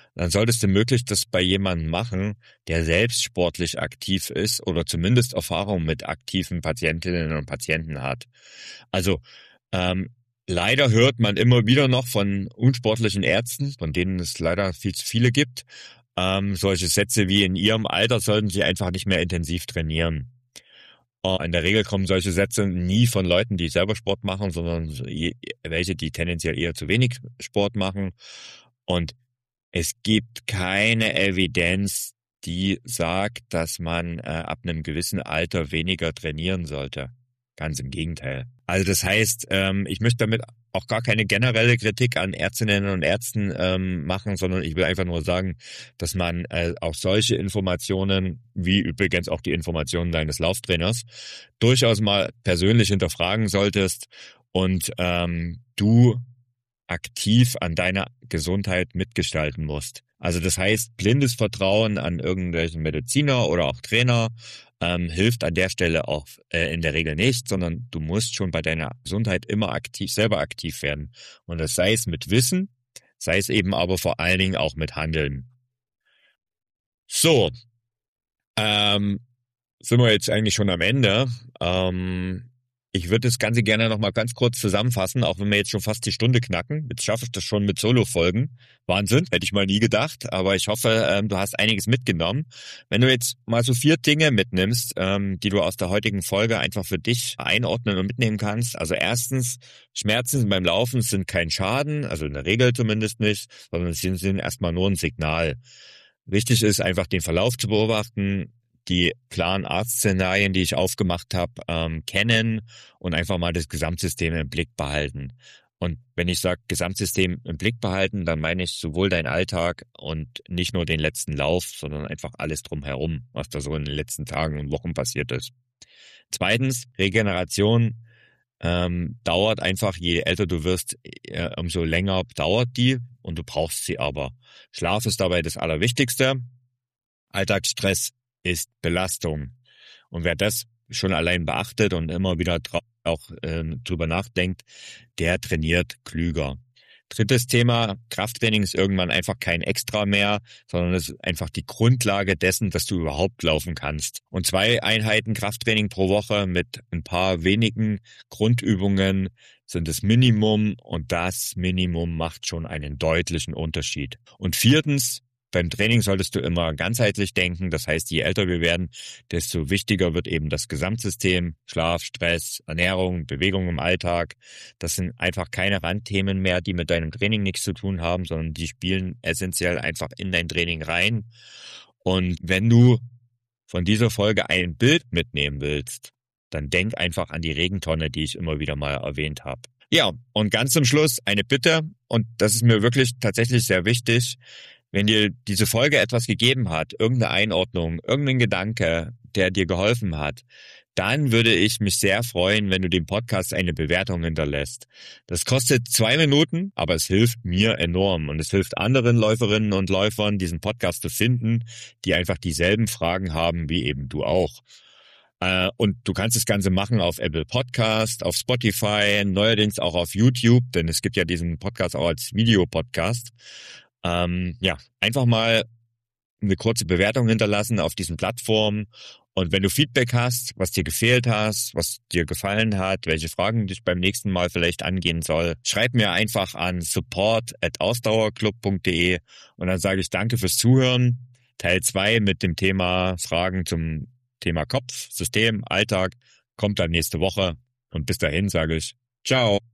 dann solltest du möglichst das bei jemandem machen, der selbst sportlich aktiv ist oder zumindest Erfahrung mit aktiven Patientinnen und Patienten hat. Also leider hört man immer wieder noch von unsportlichen Ärzten, von denen es leider viel zu viele gibt, solche Sätze wie: in ihrem Alter sollten sie einfach nicht mehr intensiv trainieren. In der Regel kommen solche Sätze nie von Leuten, die selber Sport machen, sondern welche, die tendenziell eher zu wenig Sport machen. Und es gibt keine Evidenz, die sagt, dass man ab einem gewissen Alter weniger trainieren sollte. Ganz im Gegenteil. Also das heißt, ich möchte damit auch gar keine generelle Kritik an Ärztinnen und Ärzten machen, sondern ich will einfach nur sagen, dass man auch solche Informationen, wie übrigens auch die Informationen deines Lauftrainers, durchaus mal persönlich hinterfragen solltest und du aktiv an deiner Gesundheit mitgestalten musst. Also das heißt, blindes Vertrauen an irgendwelchen Mediziner oder auch Trainer hilft an der Stelle auch in der Regel nicht, sondern du musst schon bei deiner Gesundheit immer selber aktiv werden. Und das sei es mit Wissen, sei es eben aber vor allen Dingen auch mit Handeln. So, sind wir jetzt eigentlich schon am Ende. Ich würde das Ganze gerne nochmal ganz kurz zusammenfassen, auch wenn wir jetzt schon fast die Stunde knacken. Jetzt schaffe ich das schon mit Solo-Folgen. Wahnsinn, hätte ich mal nie gedacht, aber ich hoffe, du hast einiges mitgenommen. Wenn du jetzt mal so 4 Dinge mitnimmst, die du aus der heutigen Folge einfach für dich einordnen und mitnehmen kannst. Also erstens, Schmerzen beim Laufen sind kein Schaden, also in der Regel zumindest nicht, sondern sie sind erstmal nur ein Signal. Wichtig ist einfach, den Verlauf zu beobachten, die klaren Arztszenarien, die ich aufgemacht habe, kennen und einfach mal das Gesamtsystem im Blick behalten. Und wenn ich sage Gesamtsystem im Blick behalten, dann meine ich sowohl deinen Alltag und nicht nur den letzten Lauf, sondern einfach alles drumherum, was da so in den letzten Tagen und Wochen passiert ist. Zweitens, Regeneration dauert einfach, je älter du wirst, umso länger dauert die und du brauchst sie aber. Schlaf ist dabei das Allerwichtigste. Alltagsstress ist Belastung. Und wer das schon allein beachtet und immer wieder auch drüber nachdenkt, der trainiert klüger. Drittes Thema, Krafttraining ist irgendwann einfach kein Extra mehr, sondern es ist einfach die Grundlage dessen, dass du überhaupt laufen kannst. Und 2 Einheiten Krafttraining pro Woche mit ein paar wenigen Grundübungen sind das Minimum und das Minimum macht schon einen deutlichen Unterschied. Und 4, beim Training solltest du immer ganzheitlich denken. Das heißt, je älter wir werden, desto wichtiger wird eben das Gesamtsystem. Schlaf, Stress, Ernährung, Bewegung im Alltag. Das sind einfach keine Randthemen mehr, die mit deinem Training nichts zu tun haben, sondern die spielen essentiell einfach in dein Training rein. Und wenn du von dieser Folge ein Bild mitnehmen willst, dann denk einfach an die Regentonne, die ich immer wieder mal erwähnt habe. Ja, und ganz zum Schluss eine Bitte, und das ist mir wirklich tatsächlich sehr wichtig. Wenn dir diese Folge etwas gegeben hat, irgendeine Einordnung, irgendein Gedanke, der dir geholfen hat, dann würde ich mich sehr freuen, wenn du dem Podcast eine Bewertung hinterlässt. Das kostet 2 Minuten, aber es hilft mir enorm und es hilft anderen Läuferinnen und Läufern, diesen Podcast zu finden, die einfach dieselben Fragen haben wie eben du auch. Und du kannst das Ganze machen auf Apple Podcast, auf Spotify, neuerdings auch auf YouTube, denn es gibt ja diesen Podcast auch als Videopodcast. Einfach mal eine kurze Bewertung hinterlassen auf diesen Plattformen. Und wenn du Feedback hast, was dir gefehlt hast, was dir gefallen hat, welche Fragen dich beim nächsten Mal vielleicht angehen soll, schreib mir einfach an support@ausdauerclub.de und dann sage ich danke fürs Zuhören. Teil 2 mit dem Thema Fragen zum Thema Kopf, System, Alltag kommt dann nächste Woche. Und bis dahin sage ich ciao.